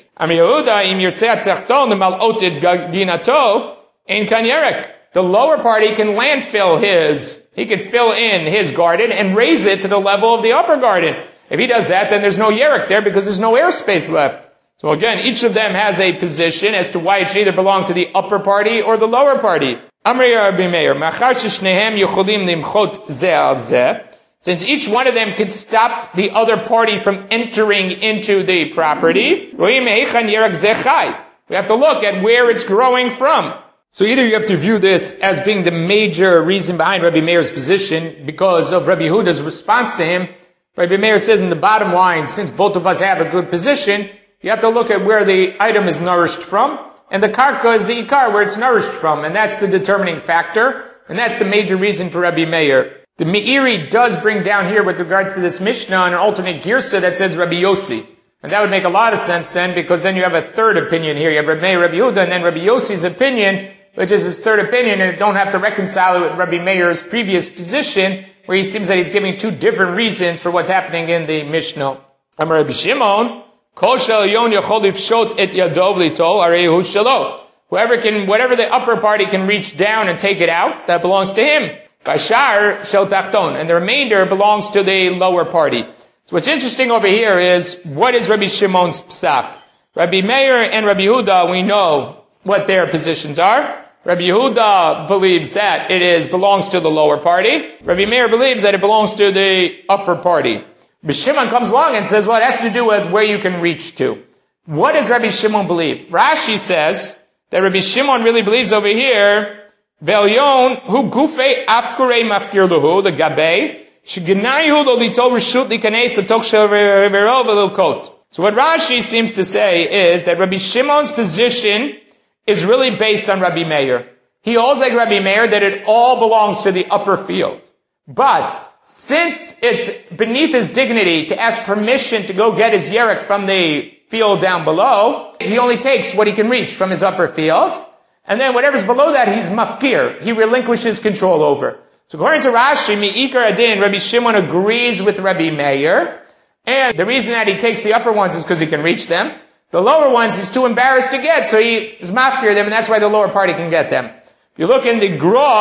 The lower party can landfill he can fill in his garden and raise it to the level of the upper garden. If he does that, then there's no yerek there because there's no airspace left. So again, each of them has a position as to why it should either belong to the upper party or the lower party. Since each one of them can stop the other party from entering into the property, we have to look at where it's growing from. So either you have to view this as being the major reason behind Rabbi Meir's position because of Rabbi Yehuda's response to him. Rabbi Meir says in the bottom line, since both of us have a good position, you have to look at where the item is nourished from. And the karka is the ikar, where it's nourished from, and that's the determining factor, and that's the major reason for Rabbi Meir. The Meiri does bring down here with regards to this Mishnah an alternate girsa that says Rabbi Yossi. And that would make a lot of sense then, because then you have a third opinion here. You have Rabbi Meir, Rabbi Yehuda, and then Rabbi Yossi's opinion, which is his third opinion, and you don't have to reconcile it with Rabbi Meir's previous position, where he seems that he's giving two different reasons for what's happening in the Mishnah. Amar Rabbi Shimon, whatever whatever the upper party can reach down and take it out, that belongs to him. Vashar shel tachton, and the remainder belongs to the lower party. So what's interesting over here is, what is Rabbi Shimon's psak? Rabbi Meir and Rabbi Yehuda, we know what their positions are. Rabbi Yehuda believes that it belongs to the lower party. Rabbi Meir believes that it belongs to the upper party. Rabbi Shimon comes along and says, well, it has to do with where you can reach to. What does Rabbi Shimon believe? Rashi says that Rabbi Shimon really believes over here, Velyon hu gufei afkurei mafkir luhu, the gabei, shignayu lo litol reshut likanes l'tok shel revero v'lilkot. So what Rashi seems to say is that Rabbi Shimon's position is really based on Rabbi Meir. He holds like Rabbi Meir that it all belongs to the upper field. But since it's beneath his dignity to ask permission to go get his yerek from the field down below, he only takes what he can reach from his upper field. And then whatever's below that, he's mafkir. He relinquishes control over. So according to Rashi, Mi'ikar Adin, Rabbi Shimon agrees with Rabbi Meir. And the reason that he takes the upper ones is because he can reach them. The lower ones he's too embarrassed to get, so he is mafkir them, and that's why the lower party can get them. If you look in the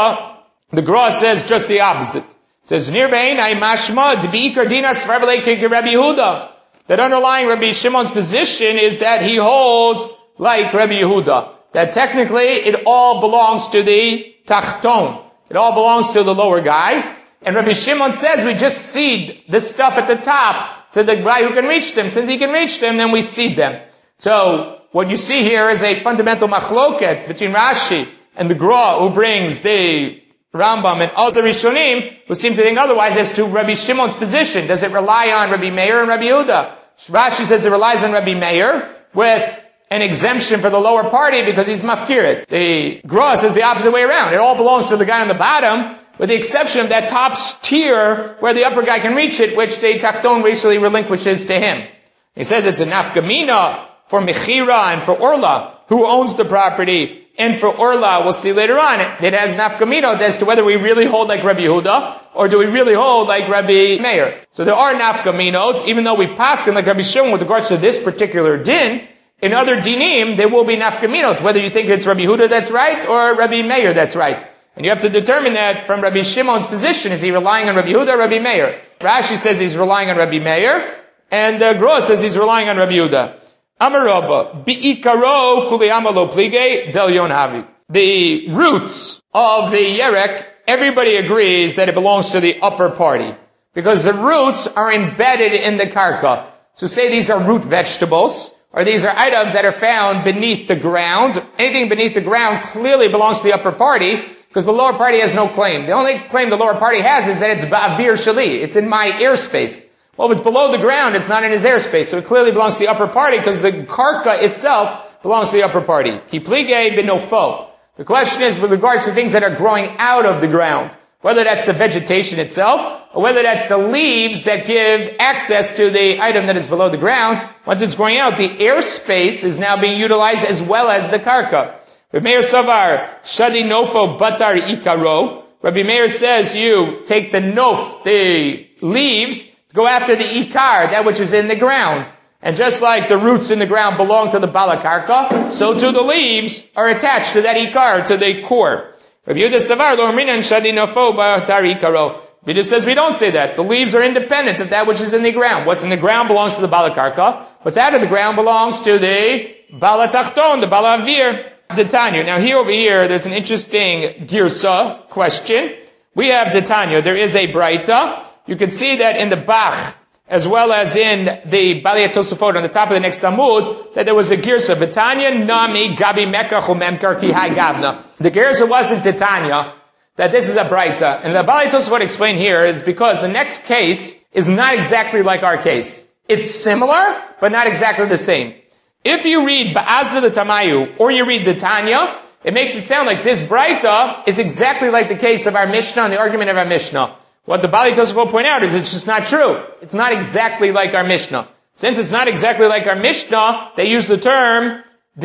Gra says just the opposite. It says, Nir be'enai mashma d'bi'ikar dina svar v'lei Rabbi Yehuda. That underlying Rabbi Shimon's position is that he holds like Rabbi Yehuda. That technically it all belongs to the tachton. It all belongs to the lower guy. And Rabbi Shimon says we just seed this stuff at the top to the guy who can reach them. Since he can reach them, then we seed them. So, what you see here is a fundamental machloket between Rashi and the Gra, who brings the Rambam and all the Rishonim, who seem to think otherwise as to Rabbi Shimon's position. Does it rely on Rabbi Meir and Rabbi Yehuda? Rashi says it relies on Rabbi Meir with an exemption for the lower party because he's mafkirit. The Gra says the opposite way around. It all belongs to the guy on the bottom, with the exception of that top tier where the upper guy can reach it, which the Tachton recently relinquishes to him. He says it's a nafkamina for Mechira and for Orla, who owns the property, and for Orla, we'll see later on, it has nafkamina as to whether we really hold like Rabbi Yehuda, or do we really hold like Rabbi Meir. So there are nafkaminot, even though we paskin like Rabbi Shimon with regards to this particular din, in other dinim, there will be nafkaminot, whether you think it's Rabbi Yehuda that's right, or Rabbi Meir that's right. And you have to determine that from Rabbi Shimon's position. Is he relying on Rabbi Yehuda or Rabbi Meir? Rashi says he's relying on Rabbi Meir, and Gra says he's relying on Rabbi Yehuda. Amarova, bi'ikaro kuli amalo plige del yonavi. The roots of the yerek, everybody agrees that it belongs to the upper party. Because the roots are embedded in the karka. So say these are root vegetables, or these are items that are found beneath the ground. Anything beneath the ground clearly belongs to the upper party, because the lower party has no claim. The only claim the lower party has is that it's ba'avir shali. It's in my airspace. Well, if it's below the ground, it's not in his airspace, so it clearly belongs to the upper party because the karka itself belongs to the upper party. Ki plige benofo. The question is with regards to things that are growing out of the ground, whether that's the vegetation itself, or whether that's the leaves that give access to the item that is below the ground. Once it's growing out, the airspace is now being utilized as well as the karka. Rabbi Meir Savar, Shadi Nofo Batar Ikaro. Rabbi Meir says you take the nof, the leaves, go after the ikar, that which is in the ground. And just like the roots in the ground belong to the balakarka, so too the leaves are attached to that ikar, to the core. Rabbi Yehuda Savar, Lo Minan Shadi Nofo Batar Ikaro. Rabbi Yehuda says we don't say that. The leaves are independent of that which is in the ground. What's in the ground belongs to the balakarka. What's out of the ground belongs to the balatachton, the balavir. The Tanya. Now over here, there's an interesting girsa question. We have the Tanya. There is a Braita. You can see that in the Bach, as well as in the Baliyat Tosafot on the top of the next Amud, that there was a girsa. Betanya nami gabi mekach umemkar ki hai gavna. The girsa wasn't the Tanya, that this is a Braita. And the Baliyat Tosafot explained here is because the next case is not exactly like our case. It's similar, but not exactly the same. If you read Ba'azda the Tamayu, or you read the Tanya, it makes it sound like this Braita is exactly like the case of our Mishnah and the argument of our Mishnah. What the Bali Tosafot point out is it's just not true. It's not exactly like our Mishnah. Since it's not exactly like our Mishnah, they use the term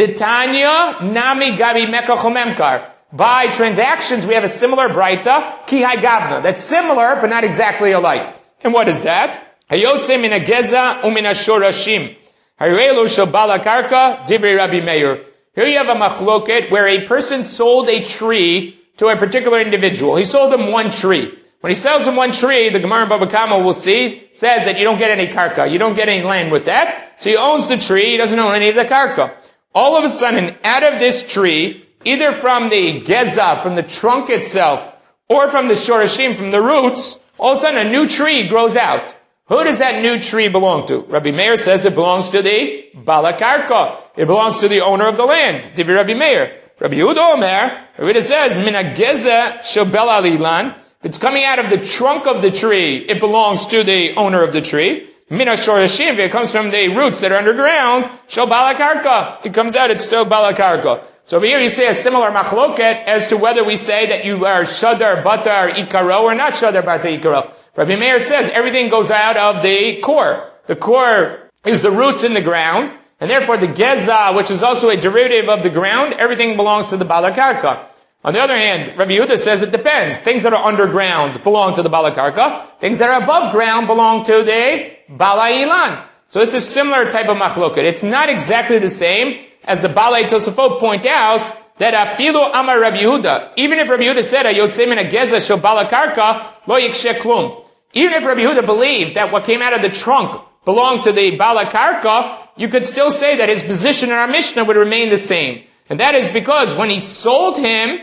Ditanya Nami Gabi Mekach Umemkar. By transactions, we have a similar Braita, Ki Hai Gavna. That's similar, but not exactly alike. And what is that? Hayotze min hageza umin hashorashim. Harelu shabala karka divrei Rabbi Meir. Here you have a machloket where a person sold a tree to a particular individual. He sold him one tree. When he sells him one tree, the Gemara in Baba Kama will see, says that you don't get any karka. You don't get any land with that. So he owns the tree. He doesn't own any of the karka. All of a sudden, out of this tree, either from the geza, from the trunk itself, or from the shorashim, from the roots, all of a sudden a new tree grows out. Who does that new tree belong to? Rabbi Meir says it belongs to the Bala Karka. It belongs to the owner of the land. Divi Rabbi Meir. Rabbi Yehuda Omer, Rabbi Yehuda says, Mina geza shobel alilan. If it's coming out of the trunk of the tree, it belongs to the owner of the tree. Mina shorashim, if it comes from the roots that are underground, shel Bala Karka. It comes out, it's still Bala Karka. So over here you say a similar machloket as to whether we say that you are shadar, batar, ikaro, or not shadar, batar, ikaro. Rabbi Meir says everything goes out of the core. The core is the roots in the ground, and therefore the geza, which is also a derivative of the ground, everything belongs to the Bala Karka. On the other hand, Rabbi Yehuda says it depends. Things that are underground belong to the Bala Karka. Things that are above ground belong to the Bala Ilan. So it's a similar type of machloket. It's not exactly the same as the Balei Tosafot point out that afilu amar Rabbi Yehuda, even if Rabbi Yehuda said a yotzei min hageza shel Bala Karka lo yikshe klum. Even if Rabbi Yehuda believed that what came out of the trunk belonged to the Bala Karka, you could still say that his position in our Mishnah would remain the same. And that is because when he sold him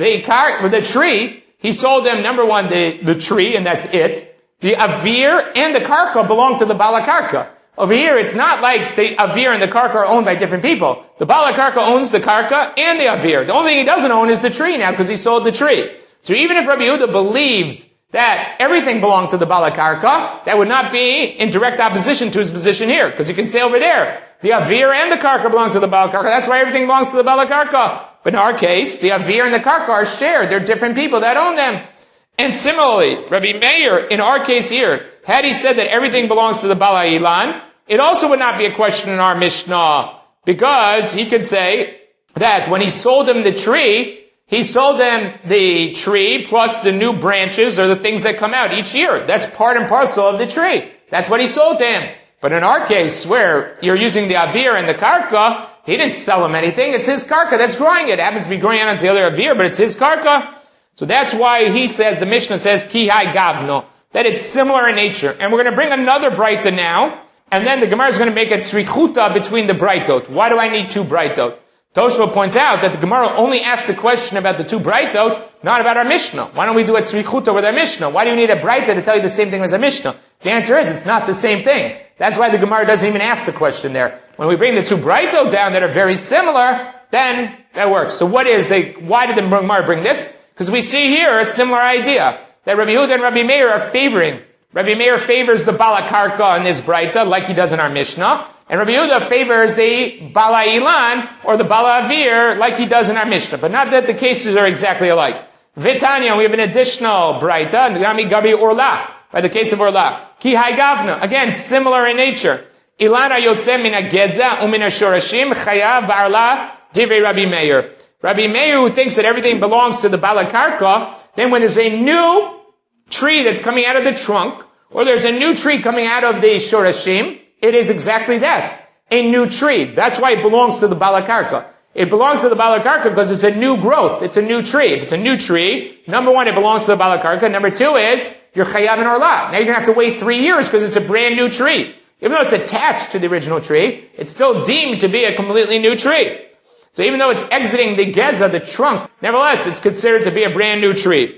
the tree, he sold him, number one, the tree, and that's it. The avir and the karka belong to the Bala Karka. Over here, it's not like the avir and the karka are owned by different people. The Bala Karka owns the karka and the avir. The only thing he doesn't own is the tree now because he sold the tree. So even if Rabbi Yehuda believed that everything belonged to the Bala Karka, that would not be in direct opposition to his position here, because you can say over there, the avir and the karka belong to the Bala Karka. That's why everything belongs to the Bala Karka. But in our case, the avir and the karka are shared. They're different people that own them. And similarly, Rabbi Meir, in our case here, had he said that everything belongs to the Bala Ilan, it also would not be a question in our Mishnah, because he could say that when he sold him the tree, he sold them the tree plus the new branches or the things that come out each year. That's part and parcel of the tree. That's what he sold to him. But in our case, where you're using the avir and the karka, he didn't sell him anything. It's his karka that's growing it. It happens to be growing out onto the other avir, but it's his karka. So that's why he says, the Mishnah says, ki hai gavno, that it's similar in nature. And we're going to bring another braita now, and then the Gemara is going to make a tzrichuta between the braitot. Why do I need two braitot? Tosfot points out that the Gemara only asked the question about the two braitot, not about our Mishnah. Why don't we do a tzrichuta with our Mishnah? Why do you need a braita to tell you the same thing as a Mishnah? The answer is, it's not the same thing. That's why the Gemara doesn't even ask the question there. When we bring the two braitot down that are very similar, then that works. So why did the Gemara bring this? Because we see here a similar idea, that Rabbi Yehuda and Rabbi Meir are favoring. Rabbi Meir favors the Bala Karka in this braita, like he does in our Mishnah, and Rabbi Yehuda favors the Bala Ilan, or the Bala Avir, like he does in our Mishnah. But not that the cases are exactly alike. Vitanya, we have an additional braita, Nami Gabi Orla, by the case of Orla. Ki hai gavna, again, similar in nature. Ilana yotzeh min hageza umin hashorashim chayav v'arla divrei Rabbi Meir. Rabbi Meir, who thinks that everything belongs to the Bala Karka, then when there's a new tree that's coming out of the trunk, or there's a new tree coming out of the shorashim, it is exactly that. A new tree. That's why it belongs to the Bala Karka. It belongs to the Bala Karka because it's a new growth. It's a new tree. If it's a new tree, number one, it belongs to the Bala Karka. Number two is, you're chayav and orla. Now you're going to have to wait 3 years because it's a brand new tree. Even though it's attached to the original tree, it's still deemed to be a completely new tree. So even though it's exiting the geza, the trunk, nevertheless, it's considered to be a brand new tree.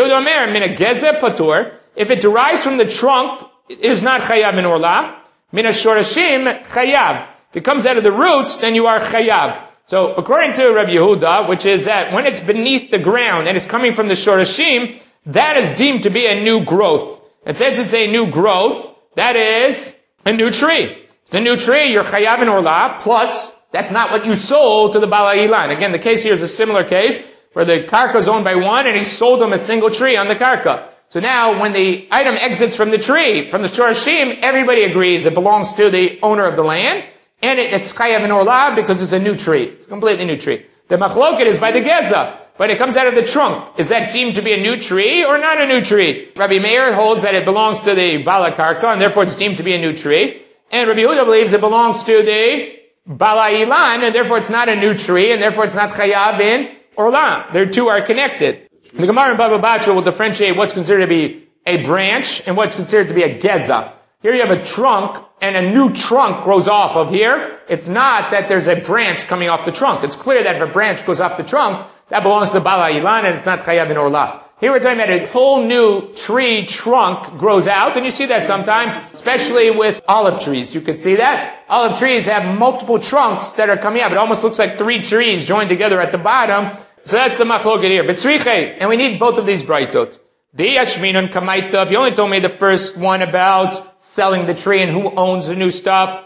If it derives from the trunk, it is not chayav min orla. Min hashorashim chayav. If it comes out of the roots, then you are chayav. So according to Rabbi Yehuda, which is that when it's beneath the ground and it's coming from the shorashim, that is deemed to be a new growth. And since it's a new growth, that is a new tree. It's a new tree, you're chayav min orla, plus that's not what you sold to the Bala Ilan. Again, the case here is a similar case where the karka is owned by one and he sold him a single tree on the karka. So now when the item exits from the tree, from the shorashim, everybody agrees it belongs to the owner of the land, and it's chayav and orla because it's a new tree. It's a completely new tree. The machloket is by the geza, but it comes out of the trunk. Is that deemed to be a new tree or not a new tree? Rabbi Meir holds that it belongs to the Bala Karka, and therefore it's deemed to be a new tree. And Rabbi Yehuda believes it belongs to the Bala Ilan, and therefore it's not a new tree, and therefore it's not chayav in orla. The two are connected. The Gemara in Baba Batra will differentiate what's considered to be a branch and what's considered to be a geza. Here you have a trunk, and a new trunk grows off of here. It's not that there's a branch coming off the trunk. It's clear that if a branch goes off the trunk, that belongs to the Bala Ilan, and it's not Chayav in Orla. Here we're talking about a whole new tree trunk grows out, and you see that sometimes, especially with olive trees. You can see that. Olive trees have multiple trunks that are coming up. It almost looks like 3 trees joined together at the bottom. So that's the machloket here. But tzriche, and we need both of these braitot. The Yashminun Kamaita, if you only told me the first one about selling the tree and who owns the new stuff.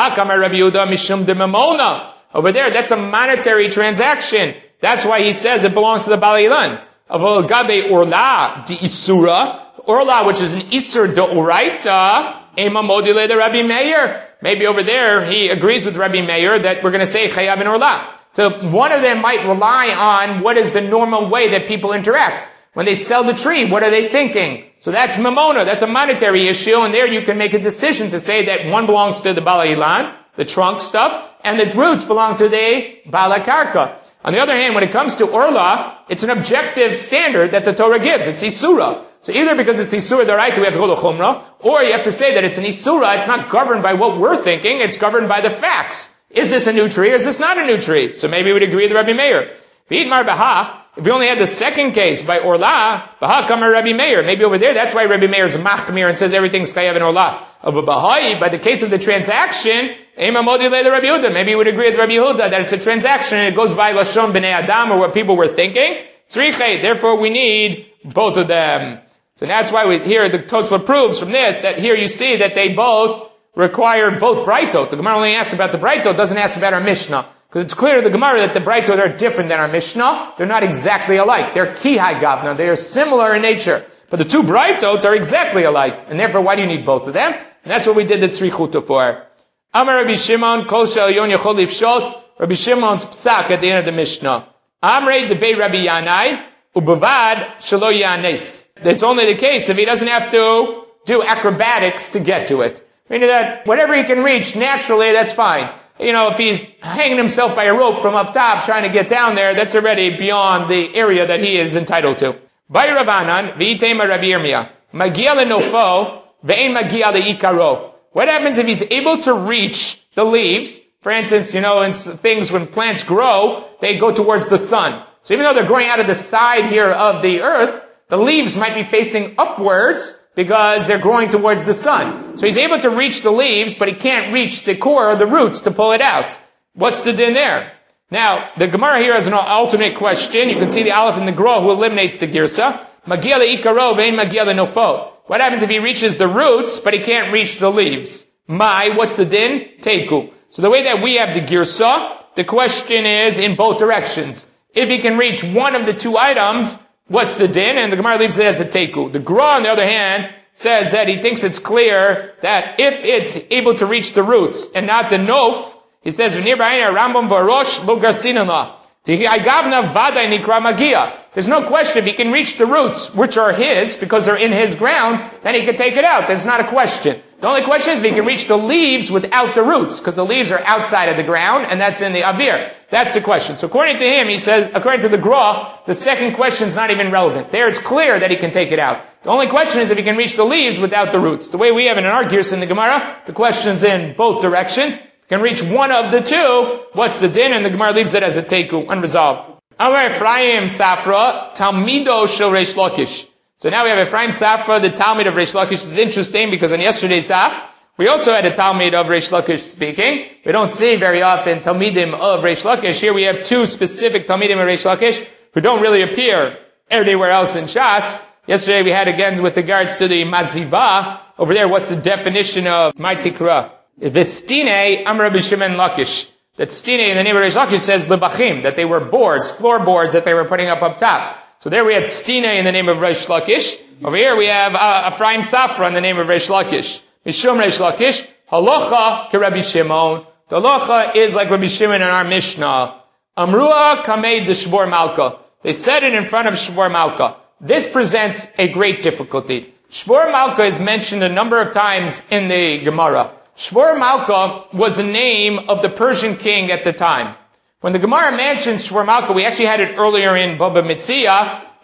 Over there, that's a monetary transaction. That's why he says it belongs to the Balilan. Gabe Orla di Isura. Orla, which is an Isur de Uraita, Ema Modile de Rabbi Meir. Maybe over there, he agrees with Rabbi Meir that we're going to say Chayav and Orla. So one of them might rely on what is the normal way that people interact. When they sell the tree, what are they thinking? So that's mamona, that's a monetary issue, and there you can make a decision to say that one belongs to the Bala Ilan, the trunk stuff, and the roots belong to the Bala Karka. On the other hand, when it comes to Orla, it's an objective standard that the Torah gives. It's Isura. So either because it's Isura D'Oraita, we have to go to Chumrah, or you have to say that it's an Isura, it's not governed by what we're thinking, it's governed by the facts. Is this a new tree or is this not a new tree? So maybe we would agree with Rabbi Meir. V'idmar Baha, if we only had the second case by Orla, Baha Kamar Rabbi Meir. Maybe over there, that's why Rabbi Meir is Machmir and says everything's Chayav and Orla. Of a Bahai, by the case of the transaction, Ema Modi Le Rabbi Yehuda. Maybe you would agree with Rabbi Yehuda that it's a transaction and it goes by Lashon B'nei Adam or what people were thinking. Tzriche, therefore we need both of them. So that's why here the Tosfot proves from this that here you see that they both require both Braitot. The Gemara only asks about the Braitot, doesn't ask about our Mishnah. Because it's clear to the Gemara that the Braitot are different than our Mishnah. They're not exactly alike. They're Kihai Gavna. They are similar in nature. But the 2 Braitot are exactly alike. And therefore, why do you need both of them? And that's what we did the Tzrichuta for. Amar Rabbi Shimon, Kol Shel Yon Yochol Lifshot, Rabbi Shimon's psak at the end of the Mishnah. Amrei Debei Rabbi Yanai, Ubavad Shelo Yanes. That's only the case if he doesn't have to do acrobatics to get to it. Meaning that whatever he can reach naturally, that's fine. You know, if he's hanging himself by a rope from up top trying to get down there, that's already beyond the area that he is entitled to. By Rabbanan, v'itema Rabbi Yirmiyah, magia lenofo, ve'en magia le'ikaro. What happens if he's able to reach the leaves? For instance, you know, in things when plants grow, they go towards the sun. So even though they're growing out of the side here of the earth, the leaves might be facing upwards because they're growing towards the sun. So he's able to reach the leaves, but he can't reach the core or the roots to pull it out. What's the din there? Now, the Gemara here has an alternate question. You can see the Aleph in the Gra who eliminates the Girsa. Magia le'ikaro ve'en magia le'nofo. What happens if he reaches the roots, but he can't reach the leaves? What's the din? Teiku. So the way that we have the Girsa, the question is in both directions. If he can reach one of the 2 items, what's the din? And the Gemara leaves it as a teiku. The Gra, on the other hand, says that he thinks it's clear that if it's able to reach the roots and not the nof, he says, Rambam varosh lo garsinama. There's no question if he can reach the roots, which are his, because they're in his ground, then he can take it out. There's not a question. The only question is if he can reach the leaves without the roots, because the leaves are outside of the ground, and that's in the avir. That's the question. So according to him, he says, according to the Gra, the second question is not even relevant. There it's clear that he can take it out. The only question is if he can reach the leaves without the roots. The way we have it in our gears in the Gemara, the question's in both directions. Can reach one of the 2, what's the din? And the Gemara leaves it as a teiku, unresolved. Amar Ephraim Safra, Talmido Shel Reish Lakish. So now we have Ephraim Safra, the Talmid of Reish Lakish. It's interesting because on yesterday's daf, we also had a Talmid of Reish Lakish speaking. We don't see very often Talmidim of Reish Lakish. Here we have 2 specific Talmidim of Reish Lakish who don't really appear anywhere else in Shas. Yesterday we had again with regards to the Maziva. Over there, what's the definition of Maitikra? Vestine Amr Rabbi Shimon Lakish. That Stine in the name of Reish Lakish says Lebachim, that they were boards, floorboards that they were putting up top. So there we had Stine in the name of Reish Lakish. Over here we have Ephraim Safra in the name of Reish Lakish. Mishum Reish Lakish, Halacha ke Rabbi Shimon. The halacha is like Rabbi Shimon in our Mishnah. Amrua kamei de Shvor Malka. They said it in front of Shvor Malka. This presents a great difficulty. Shvor Malka is mentioned a number of times in the Gemara. Shvor Malka was the name of the Persian king at the time. When the Gemara mentions Shvor Malka, we actually had it earlier in Baba Metzia,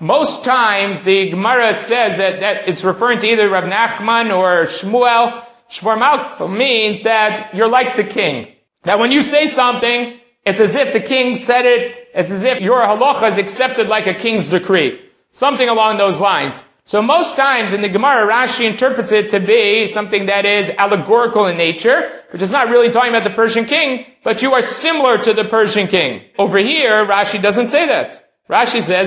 most times the Gemara says that it's referring to either Rav Nachman or Shmuel. Shvor Malka means that you're like the king. That when you say something, it's as if the king said it, it's as if your halacha is accepted like a king's decree. Something along those lines. So most times in the Gemara, Rashi interprets it to be something that is allegorical in nature, which is not really talking about the Persian king, but you are similar to the Persian king. Over here, Rashi doesn't say that. Rashi says,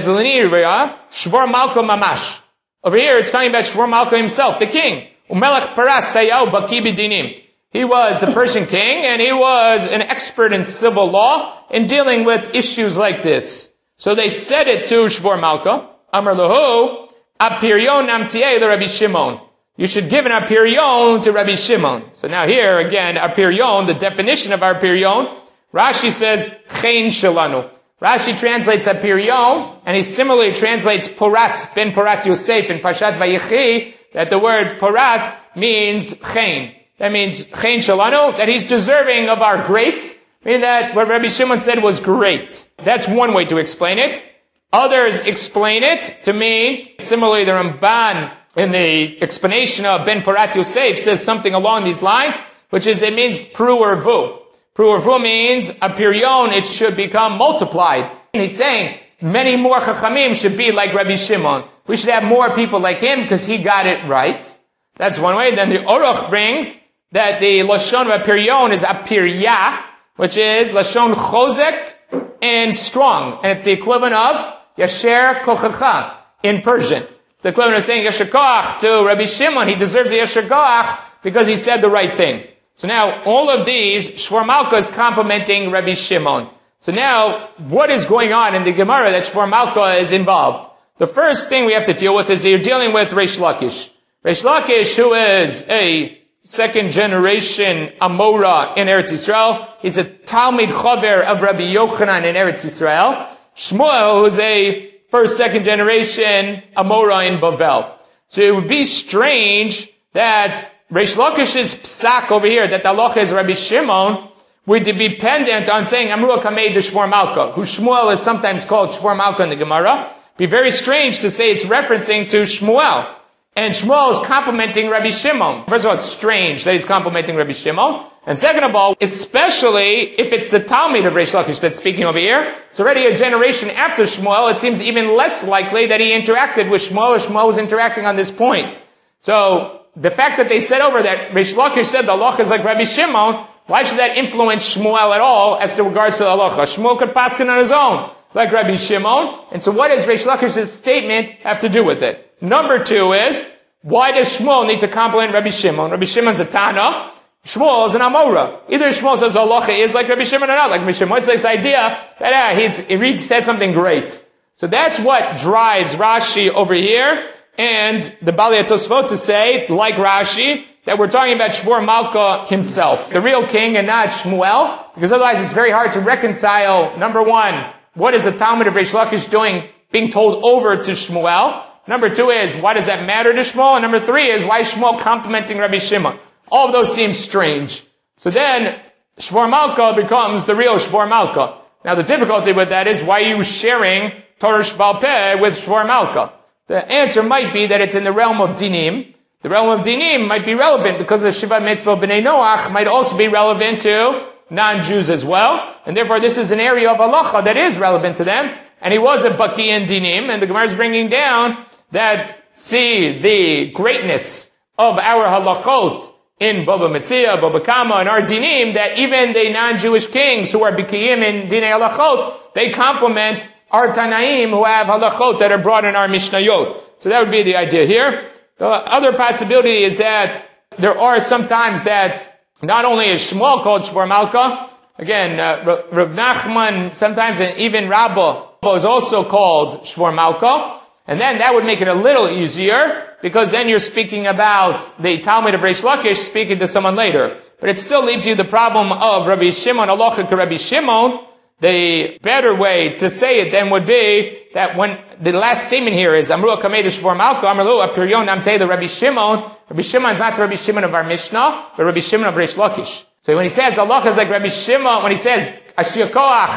Shvor Malka mamash. Over here, it's talking about Shvor Malka himself, the king. Umelech paras sayau baki b'dinim. He was the Persian king, and he was an expert in civil law in dealing with issues like this. So they said it to Shvor Malka. Amar lahu, apirion namtieh le Rabbi Shimon. You should give an apirion to Rabbi Shimon. So now here, again, apirion, the definition of apirion, Rashi says, chein shelanu. Rashi translates apirion, and he similarly translates porat, ben porat Yosef in Parshat Vayechi, that the word porat means chein. That means chein shelanu, that he's deserving of our grace, meaning that what Rabbi Shimon said was great. That's one way to explain it. Others explain it to me, similarly the Ramban in the explanation of Ben Porat Yosef says something along these lines, which is it means pru or vu. Pru or vu means a pirion, it should become multiplied. And he's saying many more chachamim should be like Rabbi Shimon. We should have more people like him because he got it right. That's one way. Then the Aruch brings that the lashon of apirion is apirya, which is lashon chozek and strong, and it's the equivalent of yasher kochacha in Persian. It's the equivalent of saying yasher koach to Rabbi Shimon. He deserves a yasher koach because he said the right thing. So now all of these, Shvor Malka is complimenting Rabbi Shimon. So now what is going on in the Gemara that Shvor Malka is involved? The first thing we have to deal with is that you're dealing with Reish Lakish. Reish Lakish, who is a second generation Amora in Eretz Yisrael. He's a Talmid Chaver of Rabbi Yochanan in Eretz Yisrael. Shmuel, who's a first, second generation Amora in Bavel. So it would be strange that Reish Lakish's psak over here, that the halacha is Rabbi Shimon, would be pendant on saying Amru Kamei de Shvor Malka, who Shmuel is sometimes called Shvor Malka in the Gemara. Be very strange to say it's referencing to Shmuel. And Shmuel is complimenting Rabbi Shimon. First of all, it's strange that he's complimenting Rabbi Shimon. And second of all, especially if it's the Talmid of Reish Lakish that's speaking over here, it's already a generation after Shmuel, it seems even less likely that he interacted with Shmuel or Shmuel was interacting on this point. So, the fact that they said over that Reish Lakish said the halacha is like Rabbi Shimon, why should that influence Shmuel at all as to regards to the halacha? Shmuel could paskin on his own, like Rabbi Shimon. And so what does Reish Lakish's statement have to do with it? Number two is, why does Shmuel need to compliment Rabbi Shimon? Rabbi Shimon's a Tana. Shmuel is an Amora. Either Shmuel says halacha is like Rabbi Shimon or not like Rabbi Shimon. It's this idea that he said something great. So that's what drives Rashi over here and the Balei Tosfot to say, like Rashi, that we're talking about Shvor Malka himself, the real king and not Shmuel, because otherwise it's very hard to reconcile, number one, what is the Talmud of Reish Lakish doing, being told over to Shmuel? Number two is, why does that matter to Shmuel? And number three is, why is Shmuel complimenting Rabbi Shimon? All of those seem strange. So then, Shvor Malka becomes the real Shvor Malka. Now the difficulty with that is, why are you sharing Torah Sheba'al Peh with Shvor Malka? The answer might be that it's in the realm of Dinim. The realm of Dinim might be relevant because the Shiva Mitzvah B'nai Noach might also be relevant to non-Jews as well. And therefore this is an area of halacha that is relevant to them. And he was a Baki in Dinim. And the Gemara is bringing down that, see the greatness of our halachot in Baba Metzia, Baba Kama, and our Dinim, that even the non-Jewish kings who are Bikiyim in Dinei halachot, they complement our Tanaim who have halachot that are brought in our Mishnayot. So that would be the idea here. The other possibility is that there are sometimes that not only is Shmuel called Shvor Malka, again, Rav Nachman, sometimes and even Rabbah is also called Shvor Malka, and then that would make it a little easier, because then you're speaking about the Talmud of Reish Lakish speaking to someone later. But it still leaves you the problem of Rabbi Shimon, halacha to Rabbi Shimon. The better way to say it then would be that when the last statement here is Amru Kamei de Shvor Malka, Amru Apiryon Namtei the Rabbi Shimon. Rabbi Shimon is not the Rabbi Shimon of our Mishnah, but Rabbi Shimon of Reish Lakish. So when he says the halacha is like Rabbi Shimon, when he says Ashir Koach to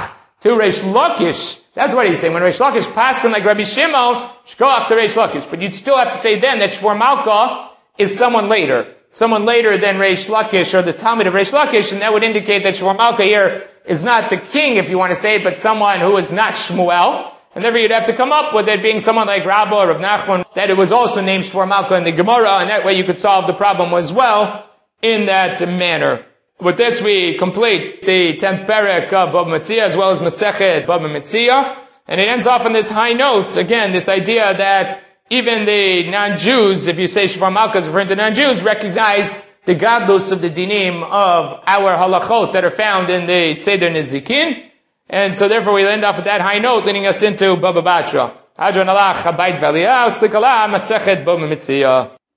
to Reish Lakish. That's what he's saying. When Reish Lakish paskin like Rabbi Shimon, you should go after Reish Lakish. But you'd still have to say then that Shvor Malka is someone later. Someone later than Reish Lakish or the Talmud of Reish Lakish, and that would indicate that Shvor Malka here is not the king, if you want to say it, but someone who is not Shmuel. And therefore you'd have to come up with it being someone like Rabba or Rav Nachman, that it was also named Shvor Malka in the Gemara, and that way you could solve the problem as well in that manner. With this we complete the 10th perek of Bava Metzia as well as Masechet Bava Metzia, and it ends off on this high note, again, this idea that even the non-Jews, if you say Shvor Malka is referring to non-Jews, recognize the gadlus of the dinim of our halachot that are found in the Seder Nizikin. And so therefore we'll end off with that high note, leading us into Baba Batra. Hadron alach, habayit v'aliyah, usklik Allah, Masechet Bava Metzia.